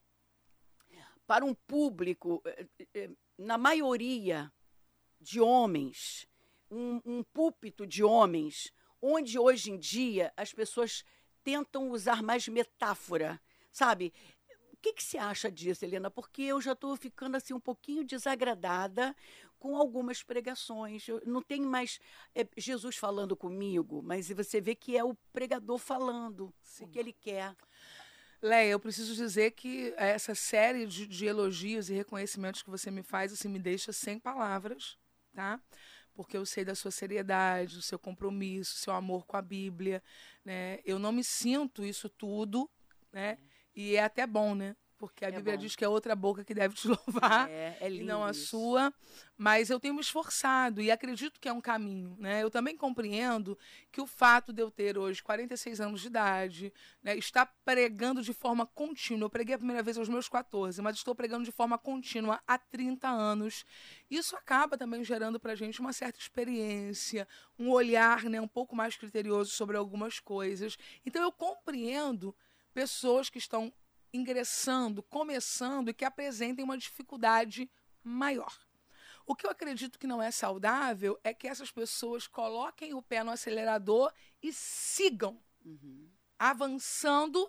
para um público, eh, eh, na maioria de homens, um, um púlpito de homens, onde hoje em dia as pessoas tentam usar mais metáfora, sabe? O que, que você acha disso, Helena? Porque eu já estou ficando assim um pouquinho desagradada com algumas pregações. Eu não tem mais é, Jesus falando comigo, mas você vê que é o pregador falando Sim. o que ele quer. Léia, eu preciso dizer que essa série de, de elogios e reconhecimentos que você me faz, assim, me deixa sem palavras, tá? Porque eu sei da sua seriedade, do seu compromisso, seu amor com a Bíblia, né? Eu não me sinto isso tudo, né? E é até bom, né? porque a É Bíblia bom. diz que é outra boca que deve te louvar, É, é e lindo não a isso. sua. Mas eu tenho me esforçado e acredito que é um caminho, né? Eu também compreendo que o fato de eu ter hoje quarenta e seis anos de idade, né, estar pregando de forma contínua, eu preguei a primeira vez aos meus quatorze, mas estou pregando de forma contínua há trinta anos. Isso acaba também gerando para a gente uma certa experiência, um olhar, né, um pouco mais criterioso sobre algumas coisas. Então eu compreendo pessoas que estão ingressando, começando e que apresentem uma dificuldade maior. O que eu acredito que não é saudável é que essas pessoas coloquem o pé no acelerador e sigam Uhum. avançando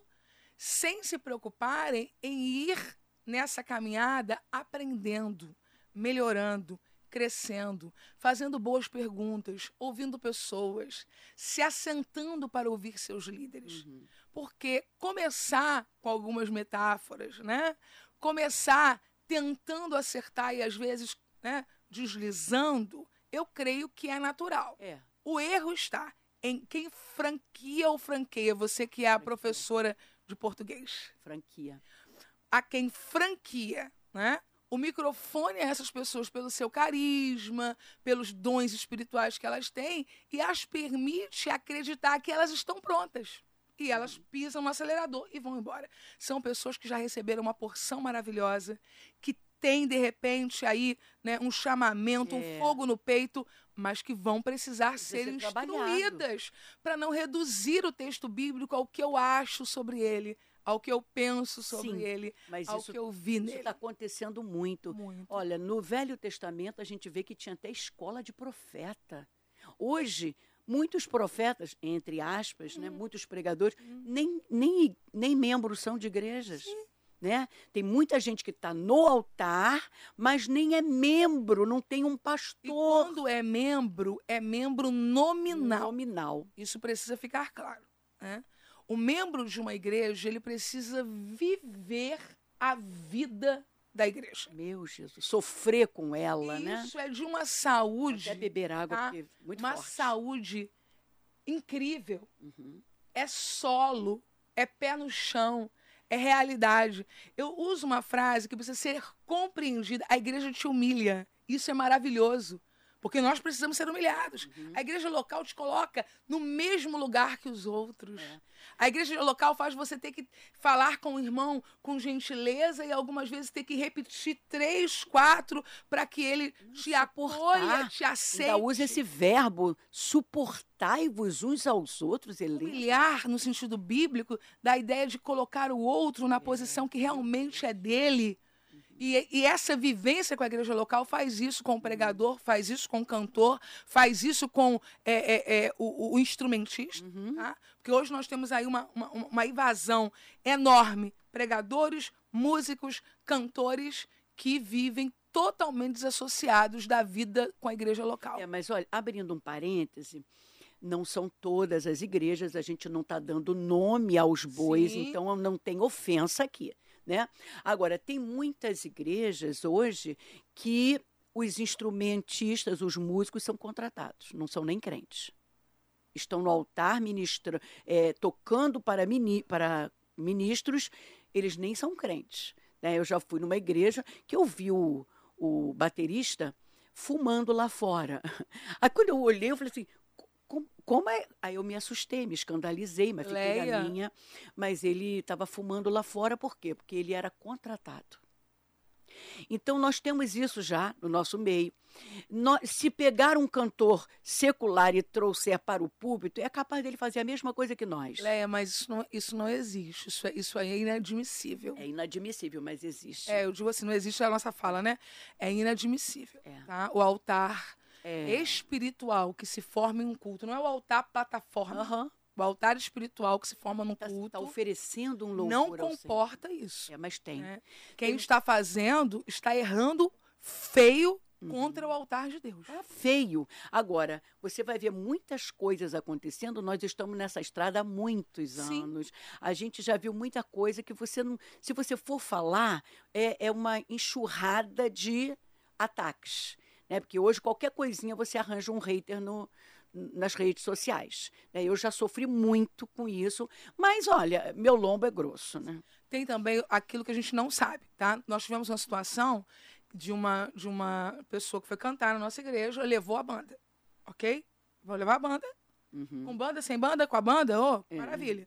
sem se preocuparem em ir nessa caminhada aprendendo, melhorando, crescendo, fazendo boas perguntas, ouvindo pessoas, se assentando para ouvir seus líderes. Uhum. Porque começar com algumas metáforas, né? Começar tentando acertar e às vezes, né, deslizando, eu creio que é natural. É. O erro está em quem franquia ou franqueia, você que é a professora de português, Franquia. a quem franquia, né, o microfone a essas pessoas pelo seu carisma, pelos dons espirituais que elas têm e as permite acreditar que elas estão prontas. E elas pisam no acelerador e vão embora. São pessoas que já receberam uma porção maravilhosa, que têm, de repente, aí, né, um chamamento, É. um fogo no peito, mas que vão precisar Precisa ser ser trabalhado. instruídas para não reduzir o texto bíblico ao que eu acho sobre ele, ao que eu penso sobre Sim, ele, mas ao isso que eu vi Isso nele. está acontecendo muito. Muito. Olha, no Velho Testamento a gente vê que tinha até escola de profeta. Hoje, muitos profetas, entre aspas, né, muitos pregadores, nem, nem, nem membros são de igrejas. Né? Tem muita gente que está no altar, mas nem é membro, não tem um E pastor quando é membro, é membro nominal. nominal. Isso precisa ficar claro, né? O membro de uma igreja, ele precisa viver a vida da igreja. Meu Jesus, sofrer com ela, né? Isso é de uma saúde, Até beber água, tá? porque muito uma forte. saúde incrível. Uhum. É solo, é pé no chão, é realidade. Eu uso uma frase que precisa ser compreendida. A igreja te humilha. Isso é maravilhoso. Porque nós precisamos ser humilhados. Uhum. A igreja local te coloca no mesmo lugar que os outros. É. A igreja local faz você ter que falar com o irmão com gentileza e algumas vezes ter que repetir três, quatro para que ele te apoie, te aceite. Ainda usa esse verbo, suportai-vos uns aos outros, Helena. Humilhar, no sentido bíblico, da ideia de colocar o outro na posição que realmente é dele. E, e essa vivência com a igreja local faz isso com o pregador, faz isso com o cantor, faz isso com é, é, é, o, o instrumentista. Uhum. Tá? Porque hoje nós temos aí uma, uma, uma invasão enorme. Pregadores, músicos, cantores que vivem totalmente desassociados da vida com a igreja local. É, mas olha, abrindo um parêntese, não são todas as igrejas, a gente não está dando nome aos bois, Sim. então não tem ofensa aqui. Né? Agora, tem muitas igrejas hoje que os instrumentistas, os músicos são contratados, não são nem crentes. Estão no altar ministra, é, tocando para, mini, para ministros, eles nem são crentes. Né? Eu já fui numa igreja que eu vi o, o baterista fumando lá fora. Aí quando eu olhei, eu falei assim, como, como é? Aí eu me assustei, me escandalizei, mas fiquei Leia. na minha. Mas ele estava fumando lá fora, por quê? Porque ele era contratado. Então, nós temos isso já no nosso meio. Nós, se pegar um cantor secular e trouxer para o púlpito, é capaz dele fazer a mesma coisa que nós. Leia, mas isso não, isso não existe. Isso, é, isso aí é inadmissível. É inadmissível, mas existe. É, eu digo assim, não existe a nossa fala, né? É inadmissível. É. Tá? O altar É. espiritual que se forma em um culto, não é o altar plataforma. Aham. O altar espiritual que se forma num Está culto oferecendo um louvor não ao Senhor. comporta isso. É, mas tem. Né? Quem está fazendo está errando feio contra o altar de Deus. É feio. Agora, você vai ver muitas coisas acontecendo. Nós estamos nessa estrada há muitos Sim. anos. A gente já viu muita coisa que você não. Se você for falar, é, é uma enxurrada de ataques. Né? Porque hoje qualquer coisinha você arranja um hater no, nas redes sociais. Né? Eu já sofri muito com isso, mas olha, meu lombo é grosso, né? Tem também aquilo que a gente não sabe, tá? Nós tivemos uma situação de uma, de uma pessoa que foi cantar na nossa igreja, levou a banda, ok? Vou levar a banda, Uhum. com banda, sem banda, com a banda, oh, É. maravilha.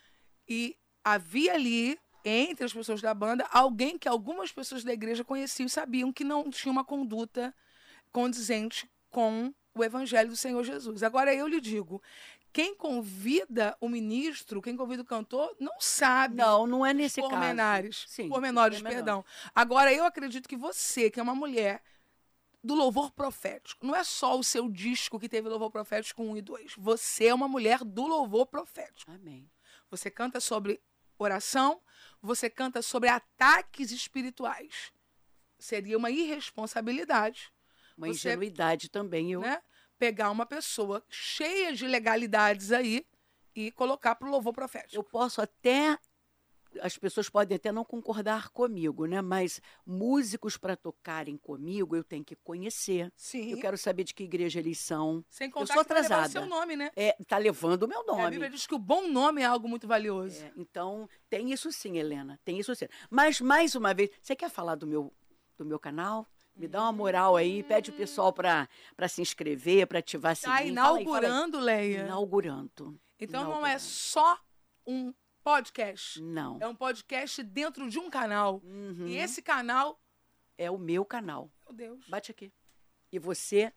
E havia ali, entre as pessoas da banda, alguém que algumas pessoas da igreja conheciam e sabiam que não tinha uma conduta condizente com o evangelho do Senhor Jesus. Agora, eu lhe digo, quem convida o ministro, quem convida o cantor, não sabe Não, não é os nesse caso. pormenores. Sim, Pormenores, pormenores. perdão. Agora, eu acredito que você, que é uma mulher do louvor profético, não é só o seu disco que teve louvor profético um e dois. Você é uma mulher do louvor profético. Amém. Você canta sobre oração, você canta sobre ataques espirituais. Seria uma irresponsabilidade, Uma Você- ingenuidade também. Eu... né? Pegar uma pessoa cheia de legalidades aí e colocar para o louvor profético. Eu posso até, as pessoas podem até não concordar comigo, né? Mas músicos para tocarem comigo eu tenho que conhecer. Sim. Eu quero saber de que igreja eles são. Sem contar sou que vai levar o atrasada. seu nome, né? É, tá levando o meu A nome. Bíblia diz que o bom nome é algo muito valioso. É, então, tem isso sim, Helena. Tem isso sim. Mas, mais uma vez, você quer falar do meu, do meu canal? Me dá uma moral aí, pede o pessoal para se inscrever, para ativar Está sininho. Fala aí, fala aí. inaugurando, Leia. Inaugurando. Então não Inaugurando. é só um podcast. Não. É um podcast dentro de um canal. Uhum. E esse canal, É o meu canal. meu Deus, Bate aqui. E você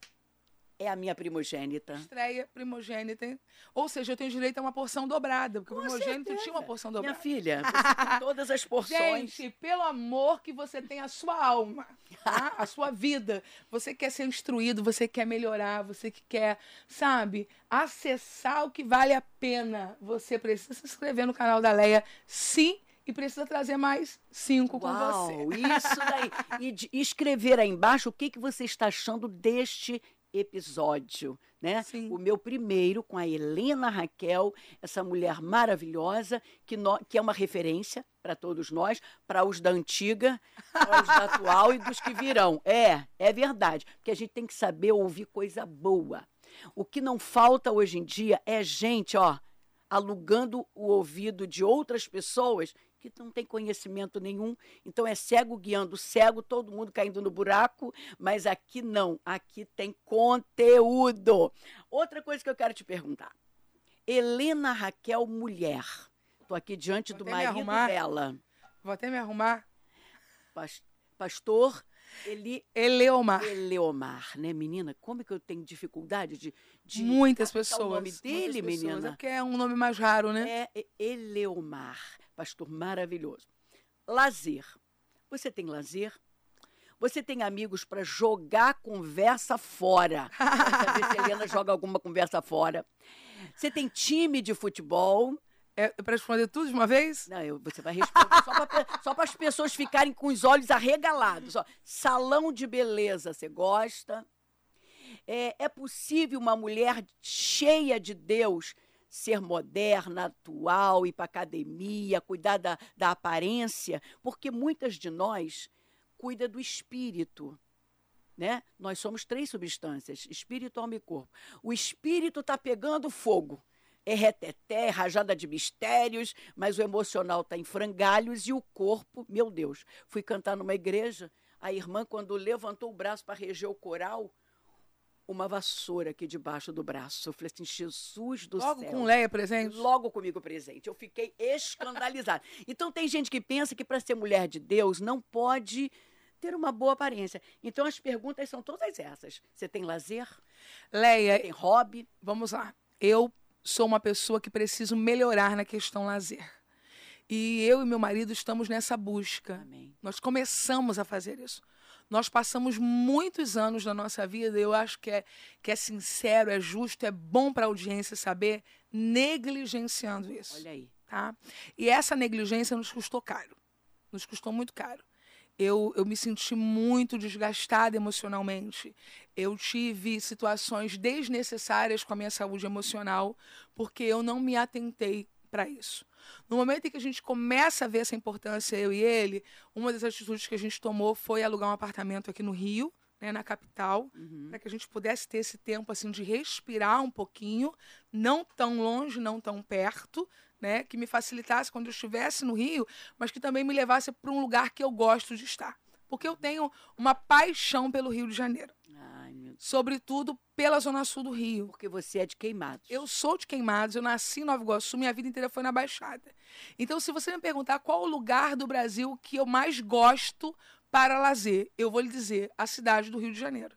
é a minha primogênita. estreia primogênita. Ou seja, eu tenho direito a uma porção dobrada, porque o Com primogênito certeza. tinha uma porção Minha dobrada. filha, você tem todas as porções. Gente, pelo amor que você tem a sua alma, tá? A sua vida. Você quer ser instruído, você quer melhorar, você que quer, sabe, acessar o que vale a pena. Você precisa se inscrever no canal da Leia, sim, e precisa trazer mais cinco com Uau, você. isso daí. E de- escrever aí embaixo o que, que você está achando deste episódio, né? Sim. O meu primeiro com a Helena Raquel, essa mulher maravilhosa, que, nó- que é uma referência para todos nós, para os da antiga, para os da atual e dos que virão. É, é verdade, porque a gente tem que saber ouvir coisa boa. O que não falta hoje em dia é gente, ó, alugando o ouvido de outras pessoas que não tem conhecimento nenhum. Então é cego guiando cego, todo mundo caindo no buraco, mas aqui não, aqui tem conteúdo. Outra coisa que eu quero te perguntar. Helena Raquel, mulher. Estou aqui diante Vou do até me marido arrumar. dela, Vou até me arrumar. pas- pastor Eli Eleomar. Eleomar, né, menina? Como é que eu tenho dificuldade de, de Muitas captar pessoas. o nome muitas dele, pessoas. menina? É porque é um nome mais raro, né? É E- Eleomar, pastor maravilhoso. Lazer. Você tem lazer? Você tem amigos para jogar conversa fora? Quero saber se a Helena joga alguma conversa fora. Você tem time de futebol? É para responder tudo de uma vez? Não, eu- você vai responder só para as pessoas ficarem com os olhos arregalados. Ó. Salão de beleza, você gosta? É, é possível uma mulher cheia de Deus ser moderna, atual, ir para academia, cuidar da, da aparência? Porque muitas de nós cuidam do espírito. Né? Nós somos três substâncias, espírito, alma e corpo. O espírito está pegando fogo. É reteté, rajada de mistérios, mas o emocional está em frangalhos e o corpo, meu Deus. Fui cantar numa igreja, a irmã, quando levantou o braço para reger o coral, uma vassoura aqui debaixo do braço. Eu falei assim, Jesus do Logo céu. com Leia presente? Logo comigo presente. Eu fiquei escandalizada. Então tem gente que pensa que para ser mulher de Deus não pode ter uma boa aparência. Então as perguntas são todas essas. Você tem lazer? Leia, Tem hobby? vamos lá. Eu sou uma pessoa que preciso melhorar na questão lazer. E eu e meu marido estamos nessa busca. Amém. Nós começamos a fazer isso. Nós passamos muitos anos da nossa vida, eu acho que é, que é sincero, é justo, é bom para a audiência saber, negligenciando isso. Olha aí. Tá? E essa negligência nos custou caro. Nos custou muito caro. Eu, eu me senti muito desgastada emocionalmente. Eu tive situações desnecessárias com a minha saúde emocional porque eu não me atentei para isso. No momento em que a gente começa a ver essa importância, eu e ele, uma das atitudes que a gente tomou foi alugar um apartamento aqui no Rio, né, na capital, Uhum. para que a gente pudesse ter esse tempo assim de respirar um pouquinho, não tão longe, não tão perto, né, que me facilitasse quando eu estivesse no Rio, mas que também me levasse para um lugar que eu gosto de estar. Porque eu tenho uma paixão pelo Rio de Janeiro. Ai, meu Deus. Sobretudo pela Zona Sul do Rio. Porque você é de Queimados. Eu sou de Queimados, eu nasci em Nova Iguaçu, minha vida inteira foi na Baixada. Então, se você me perguntar qual o lugar do Brasil que eu mais gosto para lazer, eu vou lhe dizer a cidade do Rio de Janeiro.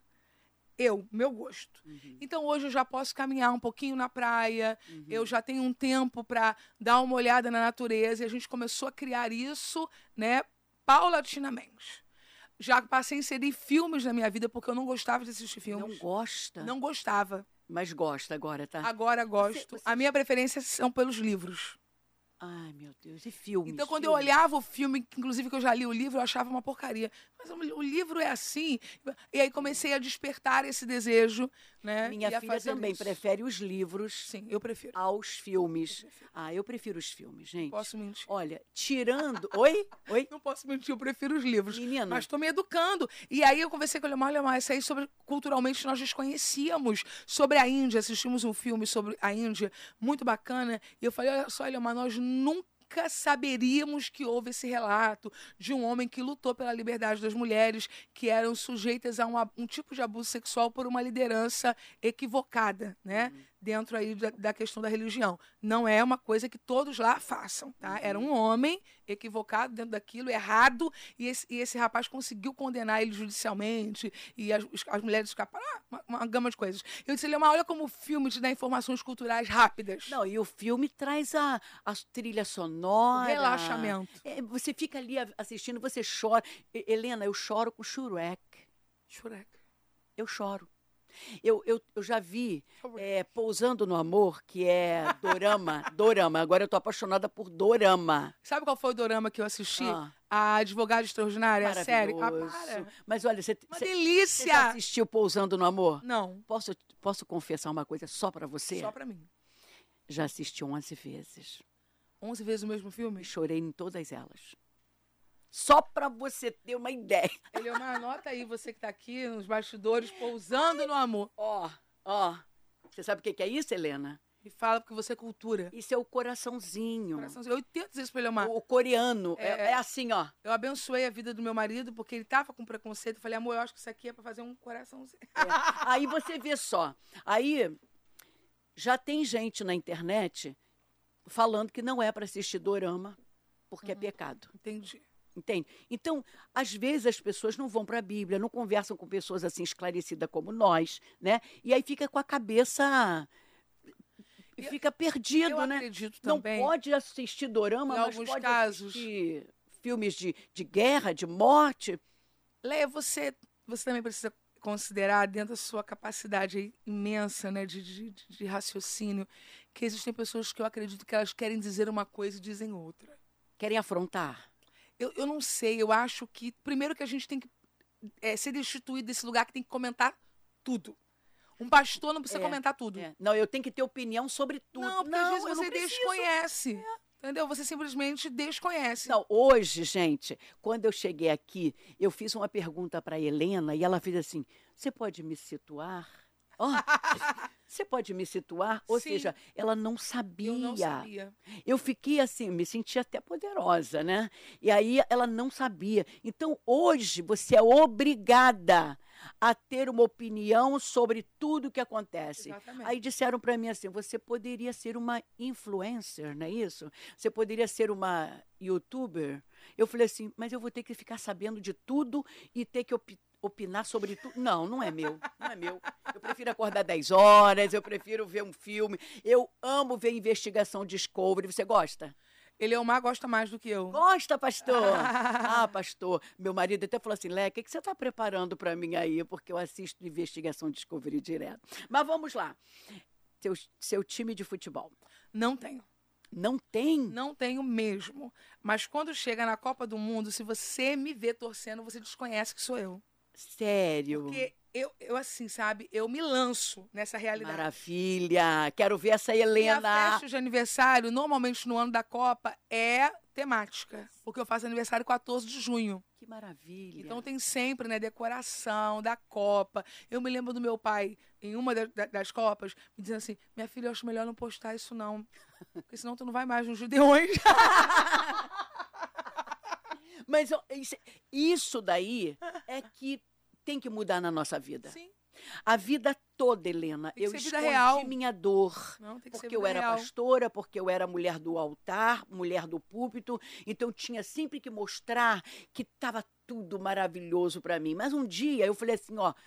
Eu, meu gosto. Uhum. Então, hoje eu já posso caminhar um pouquinho na praia, Uhum. eu já tenho um tempo para dar uma olhada na natureza, e a gente começou a criar isso, né, paulatinamente. Já passei a inserir filmes na minha vida, porque eu não gostava de assistir filmes. Não gosta? Não gostava. Mas gosta agora, tá? Agora gosto. você- A minha preferência são pelos livros. Ai, meu Deus. E filmes? Então, quando eu filmes? olhava o filme, que, inclusive que eu já li o livro, eu achava uma porcaria. Mas o, o livro é assim. E aí comecei a despertar esse desejo, né? Minha e a filha fazer também isso. prefere os livros Sim, eu prefiro. aos filmes. Ah, eu prefiro os filmes, gente. Posso mentir. Olha, tirando... Oi? Oi? Não posso mentir, eu prefiro os livros. Menina. Mas estou me educando. E aí eu conversei com ele, olha, mas isso aí sobre, culturalmente nós desconhecíamos. Sobre a Índia, assistimos um filme sobre a Índia, muito bacana. E eu falei, olha só, Eliomar, nós nunca saberíamos que houve esse relato de um homem que lutou pela liberdade das mulheres, que eram sujeitas a um, um tipo de abuso sexual por uma liderança equivocada, né? Uhum. Dentro aí da, da questão da religião. Não é uma coisa que todos lá façam, tá? Era um homem equivocado dentro daquilo, errado, e esse, e esse rapaz conseguiu condenar ele judicialmente, e as, as mulheres escaparam, ah, uma, uma gama de coisas. Eu disse, Eliomar, olha como o filme te dá informações culturais rápidas. Não, e o filme traz a, a trilha sonora. O relaxamento. É, você fica ali assistindo, você chora. E, Helena, eu choro com Shrek. Shrek. Eu choro. Eu, eu, eu já vi é, Pousando no Amor, que é dorama. Dorama. Agora eu tô apaixonada por dorama. Sabe qual foi o dorama que eu assisti? Ah. A Advogada Extraordinária, a série. Ah, para. Mas olha, você, uma você, delícia! Você já assistiu Pousando no Amor? Não. Posso, posso confessar uma coisa só pra você? Só pra mim. Já assisti onze vezes. onze vezes o mesmo filme? E chorei em todas elas. Só para você ter uma ideia. Eliomar, anota aí, você que tá aqui nos bastidores, Pousando no Amor. Ó, ó. Você sabe o que é isso, Helena? Me fala, porque você é cultura. Isso é o coraçãozinho. Coraçãozinho. Eu tento dizer isso pra Eliomar. O coreano. É, É, é assim, ó. Eu abençoei a vida do meu marido, porque ele tava com preconceito. Eu falei, amor, eu acho que isso aqui é pra fazer um coraçãozinho. É. Aí você vê só. Aí já tem gente na internet falando que não é para assistir dorama, porque uhum. é pecado. Entendi. Entende? Então, às vezes as pessoas não vão para a Bíblia, não conversam com pessoas assim esclarecidas como nós, né? E aí fica com a cabeça... E fica perdido, eu né? Acredito não também. pode assistir dorama, em mas alguns pode casos. assistir filmes de, de guerra, de morte. Leia, você, você também precisa considerar, dentro da sua capacidade imensa, né, de, de, de raciocínio, que existem pessoas que eu acredito que elas querem dizer uma coisa e dizem outra. Querem afrontar? Eu, eu não sei, eu acho que, primeiro que a gente tem que é, ser destituído desse lugar que tem que comentar tudo. Um pastor não precisa é, comentar tudo. É. Não, eu tenho que ter opinião sobre tudo. Não, porque não, às vezes você desconhece. É. Entendeu? Você simplesmente desconhece. Não, hoje, gente, quando eu cheguei aqui, eu fiz uma pergunta para a Helena e ela fez assim, você pode me situar? Oh, você pode me situar? Ou Sim. seja, ela não sabia. Eu não sabia. Eu fiquei assim, me senti até poderosa, né? E aí ela não sabia. Então, hoje, você é obrigada a ter uma opinião sobre tudo o que acontece. Exatamente. Aí disseram para mim assim, você poderia ser uma influencer, não é isso? Você poderia ser uma youtuber? Eu falei assim, mas eu vou ter que ficar sabendo de tudo e ter que opinar. opinar sobre tudo. Não, não é meu. Não é meu. Eu prefiro acordar dez horas, eu prefiro ver um filme. Eu amo ver Investigação Discovery. Você gosta? Eliomar gosta mais do que eu. Gosta, pastor? Ah, pastor. Meu marido até falou assim, Lé, o que, que você está preparando para mim aí? Porque eu assisto Investigação Discovery direto. Mas vamos lá. Seu, seu time de futebol. Não tenho. Não tem? Não tenho mesmo. Mas quando chega na Copa do Mundo, se você me vê torcendo, você desconhece que sou eu. Sério? Porque eu, eu, assim, sabe, eu me lanço nessa realidade. Maravilha! Quero ver essa Helena. Minha festa de aniversário, normalmente no ano da Copa, é temática. Porque eu faço aniversário quatorze de junho. Que maravilha. Então tem sempre, né, decoração da Copa. Eu me lembro do meu pai, em uma da, da, das Copas, me dizendo assim, minha filha, eu acho melhor não postar isso não, porque senão tu não vai mais nos Gideões. Mas ó, isso, isso daí é que tem que mudar na nossa vida. Sim. A vida toda, Helena, Tem que eu ser vida escondi real. minha dor. Não, tem que ser Porque eu vida era real. pastora, porque eu era mulher do altar, mulher do púlpito, então tinha sempre que mostrar que estava tudo maravilhoso para mim. Mas um dia eu falei assim, ó,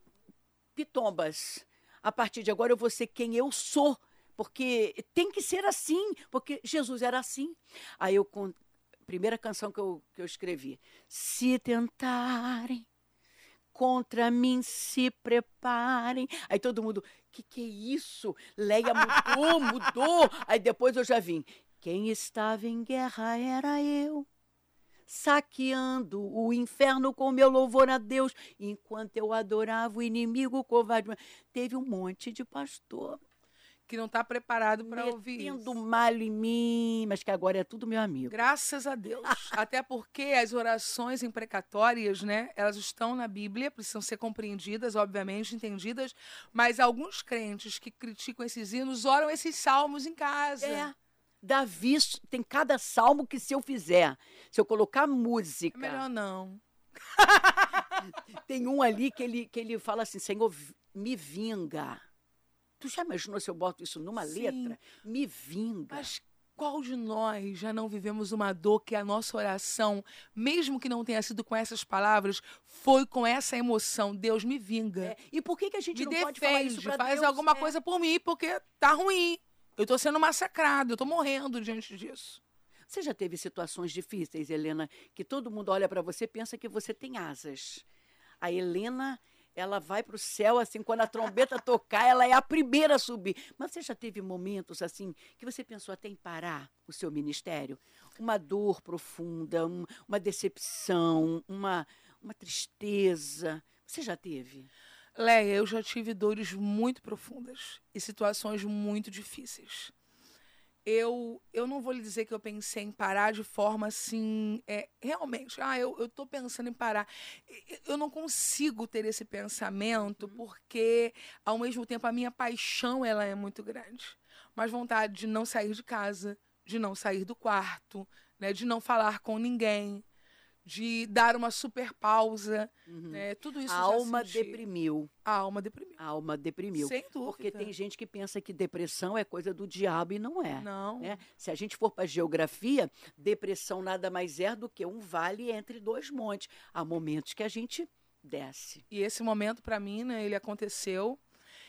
Pitombas, a partir de agora eu vou ser quem eu sou, porque tem que ser assim, porque Jesus era assim. Aí eu, con- primeira canção que eu, que eu escrevi, se tentarem contra mim se preparem. Aí todo mundo, que que é isso? Leia mudou, mudou. Aí depois eu já vim. Quem estava em guerra era eu, saqueando o inferno com meu louvor a Deus. Enquanto eu adorava o inimigo covarde. Teve um monte de pastor Que não está preparado para ouvir metendo isso. malho em mim, mas que agora é tudo meu amigo. Graças a Deus. Até porque as orações imprecatórias, né, elas estão na Bíblia, precisam ser compreendidas, obviamente, entendidas, mas alguns crentes que criticam esses hinos oram esses salmos em casa. É. Davi tem cada salmo que se eu fizer, se eu colocar É música, melhor não. tem um ali que ele, que ele fala assim, Senhor, me vinga. Tu já imaginou se eu boto isso numa Sim. letra? Me vinga. Mas qual de nós já não vivemos uma dor que a nossa oração, mesmo que não tenha sido com essas palavras, foi com essa emoção? Deus me vinga. É, e por que, que a gente Me não pode falar isso defende, pra faz Deus? alguma É. coisa por mim, porque tá ruim. Eu tô sendo massacrado, eu tô morrendo diante disso. Você já teve situações difíceis, Helena, que todo mundo olha pra você e pensa que você tem asas. A Helena, ela vai pro céu, assim, quando a trombeta tocar, ela é a primeira a subir. Mas você já teve momentos, assim, que você pensou até em parar o seu ministério? Uma dor profunda, um- uma decepção, uma, uma tristeza. Você já teve? Leia, eu já tive dores muito profundas e situações muito difíceis. Eu, eu não vou lhe dizer que eu pensei em parar de forma assim, é, realmente, ah, eu, eu tô pensando em parar. E- Eu não consigo ter esse pensamento porque, ao mesmo tempo, a minha paixão ela é muito grande. Mas vontade de não sair de casa, de não sair do quarto, né, de não falar com ninguém, de dar uma super pausa, né, tudo isso A eu já alma senti. deprimiu. A alma deprimiu. A alma deprimiu. Sem dúvida. Porque tem gente que pensa que depressão é coisa do diabo e não é. Não. Né? Se a gente for para a geografia, depressão nada mais é do que um vale entre dois montes. Há momentos que a gente desce. E esse momento, para mim, né, ele aconteceu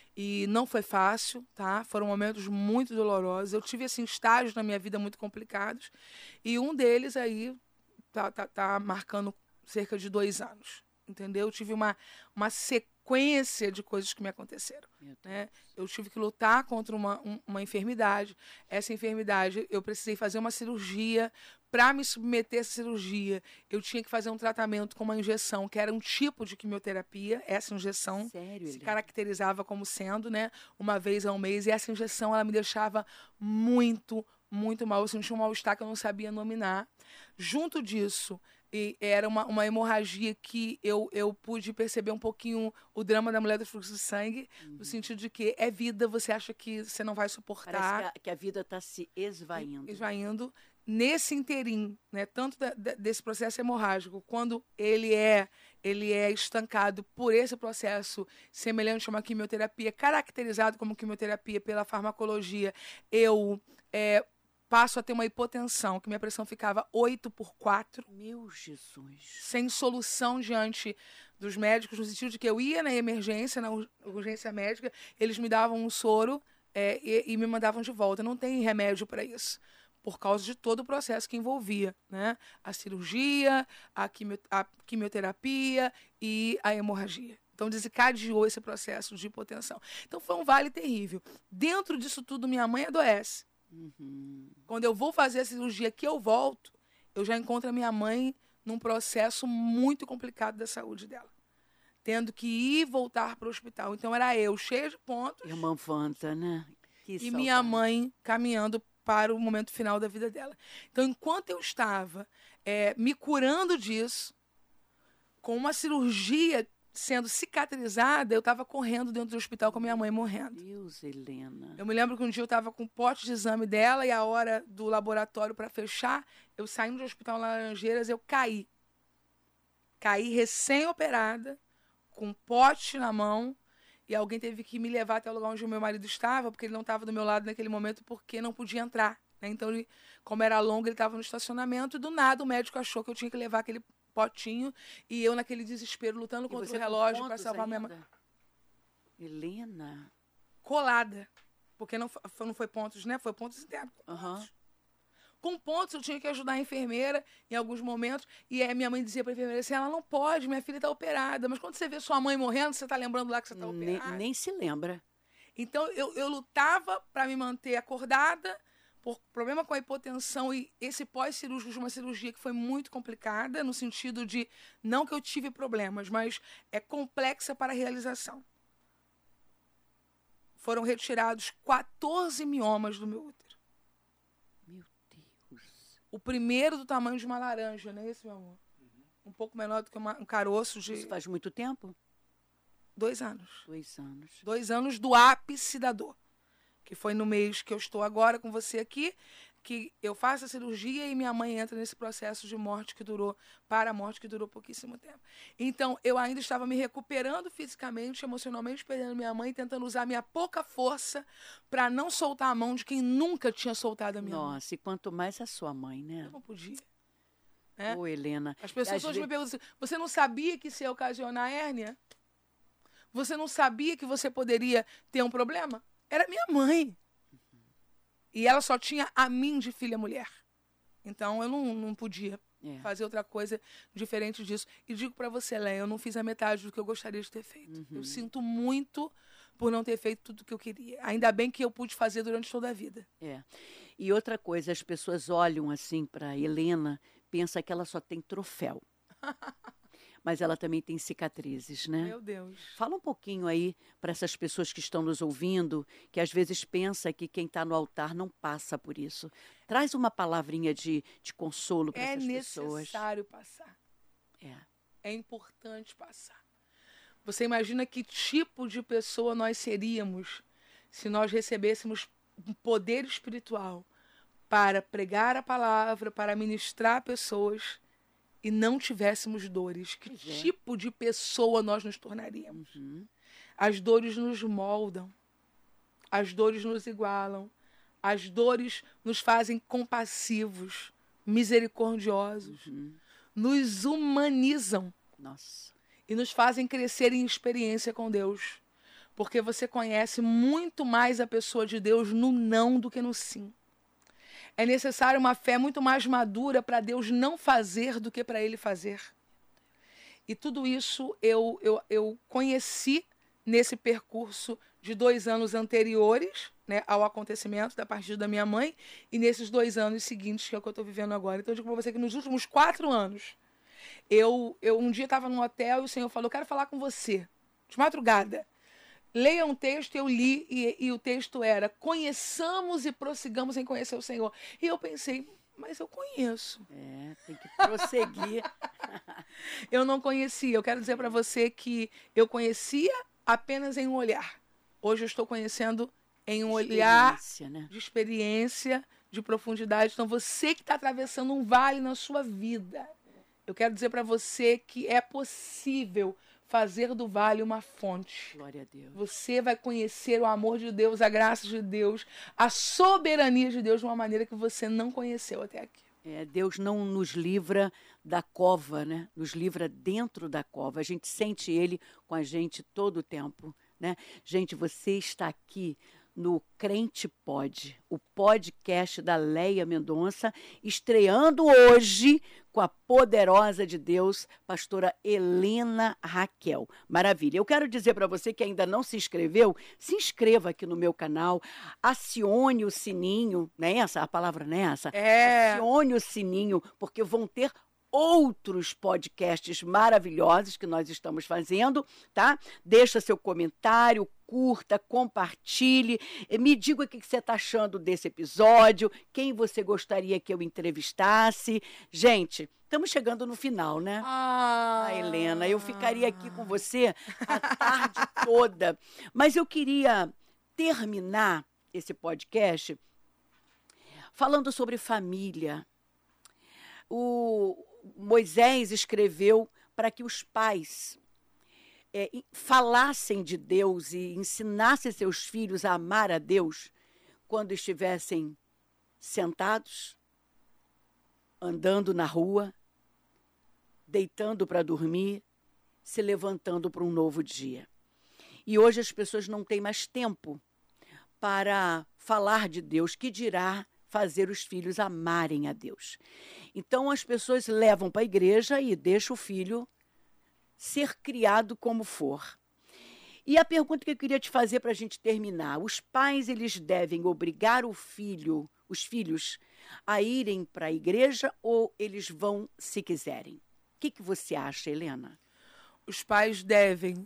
e não foi fácil, tá? Foram momentos muito dolorosos. Eu tive, assim, estágios na minha vida muito complicados e um deles aí tá, tá, tá marcando cerca de dois anos, entendeu? Eu tive uma, uma sequência de coisas que me aconteceram, Meu Deus. né? Eu tive que lutar contra uma, um- uma enfermidade. Essa enfermidade, eu precisei fazer uma cirurgia. Para me submeter a essa cirurgia, eu tinha que fazer um tratamento com uma injeção, que era um tipo de quimioterapia. Essa injeção Sério, se Helena? caracterizava como sendo, né, uma vez ao mês. E essa injeção, ela me deixava muito, muito mal. Eu sentia um mal-estar que eu não sabia nominar. Junto disso, e era uma, uma hemorragia que eu, eu pude perceber um pouquinho o drama da mulher do fluxo de sangue, no sentido de que é vida, você acha que você não vai suportar. Parece que a, que a vida está se esvaindo. Esvaindo. Nesse interim, né, tanto da- da- desse processo hemorrágico, quando ele é, ele é estancado por esse processo semelhante a uma quimioterapia, caracterizado como quimioterapia pela farmacologia, eu é, passo a ter uma hipotensão, que minha pressão ficava oito por quatro, Meu Jesus. sem solução diante dos médicos, no sentido de que eu ia na emergência, na ur- urgência médica, eles me davam um soro é, e, e me mandavam de volta. Não tem remédio para isso, por causa de todo o processo que envolvia, né? A cirurgia, a, quimio, a quimioterapia e a hemorragia. Então, desencadeou esse processo de hipotensão. Então, foi um vale terrível. Dentro disso tudo, minha mãe adoece. Uhum. Quando eu vou fazer a cirurgia que eu volto, eu já encontro a minha mãe num processo muito complicado da saúde dela. Tendo que ir e voltar para o hospital. Então, era eu, cheia de pontos, Irmã Fanta, né? Que e saudade. minha mãe caminhando para o momento final da vida dela. Então, enquanto eu estava é, me curando disso, com uma cirurgia sendo cicatrizada, eu estava correndo dentro do hospital com a minha mãe morrendo. Meu Deus, Helena. Eu me lembro que um dia eu estava com um pote de exame dela e a hora do laboratório para fechar, eu saindo do hospital Laranjeiras, eu caí. Caí recém-operada, com um pote na mão, e alguém teve que me levar até o lugar onde o meu marido estava, porque ele não estava do meu lado naquele momento, porque não podia entrar. Né? Então, ele, como era longo, ele estava no estacionamento, e do nada o médico achou que eu tinha que levar aquele potinho, e eu naquele desespero, lutando E contra você o com relógio para pontos salvar minha mãe. ainda? Helena. Colada. Porque não foi, não foi pontos, né? Foi pontos internos. Aham. Com pontos, eu tinha que ajudar a enfermeira em alguns momentos. E aí minha mãe dizia para a enfermeira assim, ela não pode, minha filha está operada. Mas quando você vê sua mãe morrendo, você está lembrando lá que você está Nem, operada. nem se lembra. Então, eu, eu lutava para me manter acordada, por problema com a hipotensão e esse pós-cirúrgico de uma cirurgia que foi muito complicada, no sentido de, não que eu tive problemas, mas é complexa para a realização. Foram retirados quatorze miomas do meu útero. Meu Deus. O primeiro do tamanho de uma laranja, não é esse, meu amor? Uhum. Um pouco menor do que uma, um caroço de... Isso faz muito tempo? Dois anos. Dois anos. Dois anos do ápice da dor. Que foi no mês que eu estou agora com você aqui, que eu faço a cirurgia e minha mãe entra nesse processo de morte que durou, para a morte que durou pouquíssimo tempo. Então, eu ainda estava me recuperando fisicamente, emocionalmente, perdendo minha mãe, tentando usar minha pouca força para não soltar a mão de quem nunca tinha soltado a minha Nossa, mão. Nossa, e quanto mais a sua mãe, né? Eu não podia. É? Ô, Helena. As pessoas Às hoje ve- me perguntam assim, você não sabia que isso ia ocasionar hérnia? Você não sabia que você poderia ter um problema? Era minha mãe. E ela só tinha a mim de filha mulher. Então, eu não, não podia É. fazer outra coisa diferente disso. E digo para você, Léa, eu não fiz a metade do que eu gostaria de ter feito. Eu sinto muito por não ter feito tudo o que eu queria. Ainda bem que eu pude fazer durante toda a vida. É. E outra coisa, as pessoas olham assim para Helena, pensam que ela só tem troféu. Mas ela também tem cicatrizes, né? Meu Deus. Fala um pouquinho aí para essas pessoas que estão nos ouvindo, que às vezes pensa que quem está no altar não passa por isso. Traz uma palavrinha de, de consolo para É essas pessoas. necessário passar. É. É importante passar. Você imagina que tipo de pessoa nós seríamos se nós recebêssemos um poder espiritual para pregar a palavra, para ministrar pessoas e não tivéssemos dores? Que Pois é. tipo de pessoa nós nos tornaríamos? Uhum. As dores nos moldam, as dores nos igualam, as dores nos fazem compassivos, misericordiosos, Uhum. nos humanizam Nossa. e nos fazem crescer em experiência com Deus. Porque você conhece muito mais a pessoa de Deus no não do que no sim. É necessário uma fé muito mais madura para Deus não fazer do que para Ele fazer. E tudo isso eu, eu, eu conheci nesse percurso de dois anos anteriores, né, ao acontecimento da partida da minha mãe, e nesses dois anos seguintes, que é o que eu estou vivendo agora. Então, eu digo para você que nos últimos quatro anos, eu, eu um dia estava num hotel e o Senhor falou, eu quero falar com você, de madrugada. Leia um texto, eu li, e, e o texto era, conheçamos e prossigamos em conhecer o Senhor. E eu pensei, mas eu conheço. É, tem que prosseguir. Eu não conhecia. Eu quero dizer para você que eu conhecia apenas em um olhar. Hoje eu estou conhecendo em um olhar Experiência, né? de experiência, de profundidade. Então, você que está atravessando um vale na sua vida, eu quero dizer para você que é possível fazer do vale uma fonte. Glória a Deus. Você vai conhecer o amor de Deus, a graça de Deus, a soberania de Deus de uma maneira que você não conheceu até aqui. É, Deus não nos livra da cova, né? Nos livra dentro da cova. A gente sente Ele com a gente todo o tempo, né? Gente, você está aqui no Crente Pode, o podcast da Léa Mendonça, estreando hoje com a poderosa de Deus, pastora Helena Raquel. Maravilha. Eu quero dizer para você que ainda não se inscreveu, se inscreva aqui no meu canal, acione o sininho, não é essa? A palavra não é essa? É. Acione o sininho, porque vão ter outros podcasts maravilhosos que nós estamos fazendo, tá? Deixa seu comentário, curta, compartilhe, me diga o que você está achando desse episódio, quem você gostaria que eu entrevistasse. Gente, estamos chegando no final, né? Ah, ah, Helena, eu ficaria aqui com você a tarde toda, mas eu queria terminar esse podcast falando sobre família. O Moisés escreveu para que os pais é, falassem de Deus e ensinassem seus filhos a amar a Deus quando estivessem sentados, andando na rua, deitando para dormir, se levantando para um novo dia. E hoje as pessoas não têm mais tempo para falar de Deus, que dirá fazer os filhos amarem a Deus. Então as pessoas levam para a igreja e deixam o filho ser criado como for. E a pergunta que eu queria te fazer para a gente terminar: os pais, eles devem obrigar o filho, os filhos a irem para a igreja ou eles vão se quiserem? O que, que você acha, Helena? Os pais devem,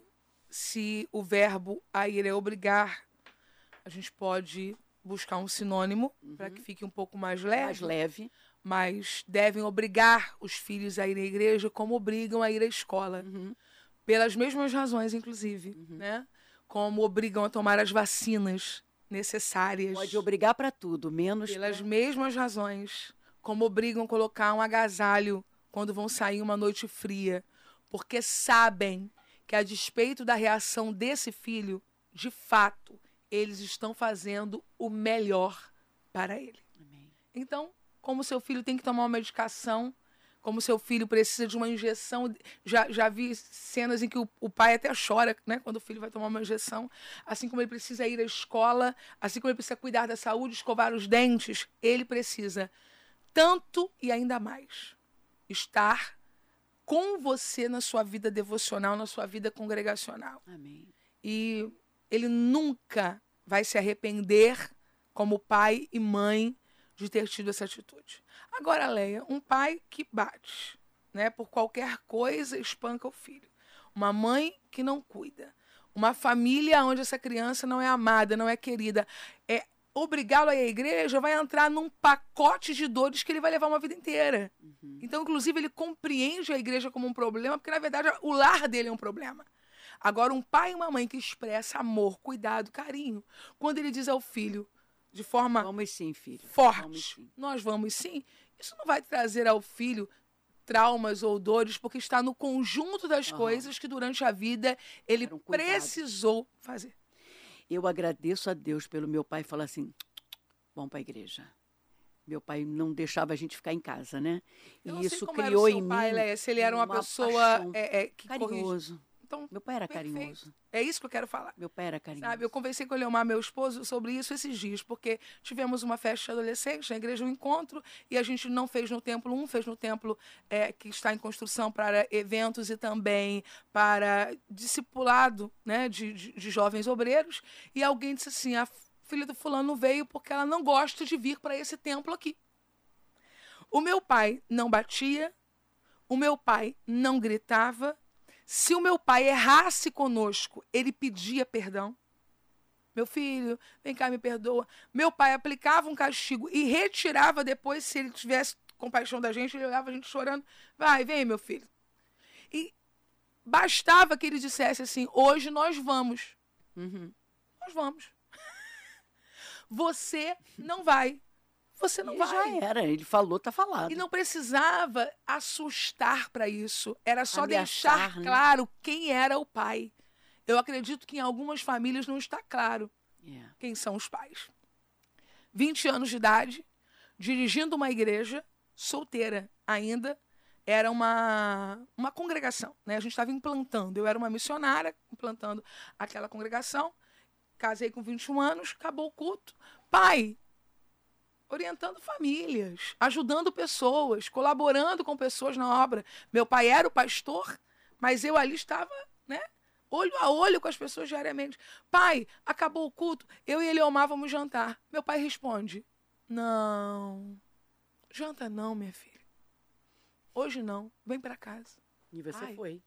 se o verbo a ir é obrigar, a gente pode buscar um sinônimo uhum. para que fique um pouco mais leve. Mais leve. Mas devem obrigar os filhos a ir à igreja como obrigam a ir à escola. Uhum. Pelas mesmas razões, inclusive. Uhum. Né? Como obrigam a tomar as vacinas necessárias. Pode obrigar para tudo, menos Pelas pra... mesmas razões. Como obrigam a colocar um agasalho quando vão sair uma noite fria. Porque sabem que, a despeito da reação desse filho, de fato, eles estão fazendo o melhor para ele. Amém. Então, como seu filho tem que tomar uma medicação, como seu filho precisa de uma injeção, já, já vi cenas em que o, o pai até chora, né, quando o filho vai tomar uma injeção, assim como ele precisa ir à escola, assim como ele precisa cuidar da saúde, escovar os dentes, ele precisa tanto e ainda mais estar com você na sua vida devocional, na sua vida congregacional. Amém. E ele nunca vai se arrepender, como pai e mãe, de ter tido essa atitude. Agora, Leia, um pai que bate, né, por qualquer coisa, espanca o filho. Uma mãe que não cuida. Uma família onde essa criança não é amada, não é querida. É obrigá-lo a ir à igreja, vai entrar num pacote de dores que ele vai levar uma vida inteira. Uhum. Então, inclusive, ele compreende a igreja como um problema, porque, na verdade, o lar dele é um problema. Agora, um pai e uma mãe que expressa amor, cuidado, carinho, quando ele diz ao filho, de forma vamos sim, filho. forte, vamos sim. nós vamos sim, isso não vai trazer ao filho traumas ou dores, porque está no conjunto das uhum. coisas que durante a vida ele um precisou fazer. Eu agradeço a Deus pelo meu pai falar assim, vamos para a igreja. Meu pai não deixava a gente ficar em casa, né? E eu não isso sei como criou era o seu em pai, mim Léia, se ele era uma, uma pessoa é, é, que carinhoso. Corrige. Então, meu pai era perfeito. carinhoso. É isso que eu quero falar. Meu pai era carinhoso. Sabe, eu conversei com o Leomar, meu esposo, sobre isso esses dias, porque tivemos uma festa de adolescentes na igreja, um encontro, e a gente não fez no templo um, fez no templo é, que está em construção para eventos e também para discipulado, né, de, de, de jovens obreiros. E alguém disse assim, a filha do fulano veio porque ela não gosta de vir para esse templo aqui. O meu pai não batia, o meu pai não gritava. Se o meu pai errasse conosco, ele pedia perdão. Meu filho, vem cá, me perdoa. Meu pai aplicava um castigo e retirava depois, se ele tivesse compaixão da gente, ele olhava a gente chorando. Vai, vem, meu filho. E bastava que ele dissesse assim, hoje nós vamos. Uhum. Nós vamos. Você não vai. Você não e vai. Já era, ele falou, tá falado. E não precisava assustar para isso. Era só Ameaçar, deixar né? claro quem era o pai. Eu acredito que em algumas famílias não está claro yeah. quem são os pais. vinte anos de idade, dirigindo uma igreja, solteira ainda, era uma, uma congregação. Né? A gente estava implantando. Eu era uma missionária, implantando aquela congregação. Casei com vinte e um anos, acabou o culto. Pai, orientando famílias, ajudando pessoas, colaborando com pessoas na obra. Meu pai era o pastor, mas eu ali estava, né, olho a olho com as pessoas diariamente. Pai, acabou o culto, eu e Eleomar vamos jantar. Meu pai responde, não, janta não, minha filha. hoje não, vem pra casa. E você Ai. foi.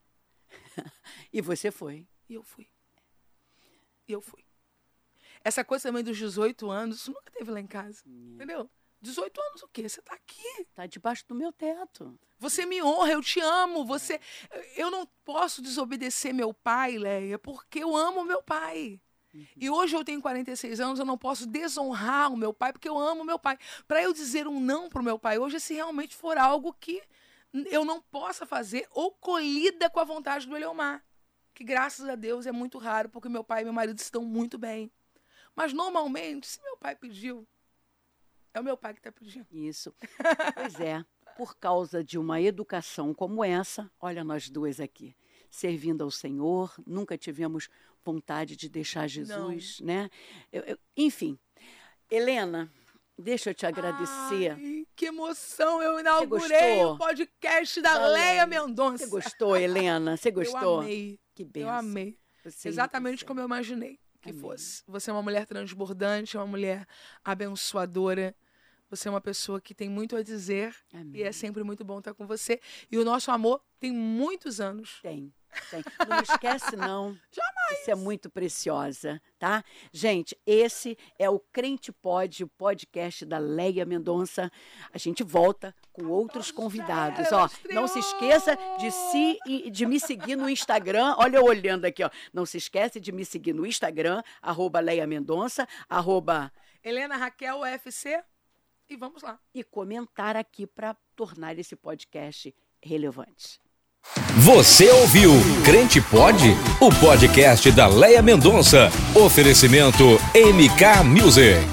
E você foi. E eu fui. E eu fui. Essa coisa também dos dezoito anos, isso nunca teve lá em casa. Hum. Entendeu? dezoito anos o quê? Você tá aqui. Tá debaixo do meu teto. Você me honra, eu te amo. Você... Eu não posso desobedecer meu pai, Leia, porque eu amo meu pai. Uhum. E hoje eu tenho quarenta e seis anos, eu não posso desonrar o meu pai, porque eu amo meu pai. Para eu dizer um não pro meu pai hoje, se realmente for algo que eu não possa fazer ou colida com a vontade do Eliomar. Que graças a Deus é muito raro, porque meu pai e meu marido estão muito bem. Mas normalmente, se meu pai pediu, é o meu pai que está pedindo. Isso. Pois é, por causa de uma educação como essa, olha nós duas aqui, servindo ao Senhor, nunca tivemos vontade de deixar Jesus, Não. né? Eu, eu, enfim, Helena, deixa eu te agradecer. Ai, que emoção, eu inaugurei o podcast da Leia Mendonça. Você gostou, Helena? Você gostou? Eu amei. Que bênção. Eu amei. Você Exatamente como eu imaginei que Amém. fosse. Você é uma mulher transbordante, uma mulher abençoadora. Você é uma pessoa que tem muito a dizer. Amém. E é sempre muito bom estar com você. E o nosso amor tem muitos anos. Tem, tem. Não esquece, não. Jamais. Você é muito preciosa, tá? Gente, esse é o Crente Pode, o podcast da Leia Mendonça. A gente volta com outros convidados. Ó, não se esqueça de, se, de me seguir no Instagram. Olha eu olhando aqui, ó. Não se esquece de me seguir no Instagram, arroba Leia Mendonça, arroba... Helena Raquel U F C. E vamos lá. E comentar aqui para tornar esse podcast relevante. Você ouviu Crente Pode, o podcast da Leia Mendonça. Oferecimento M K Music.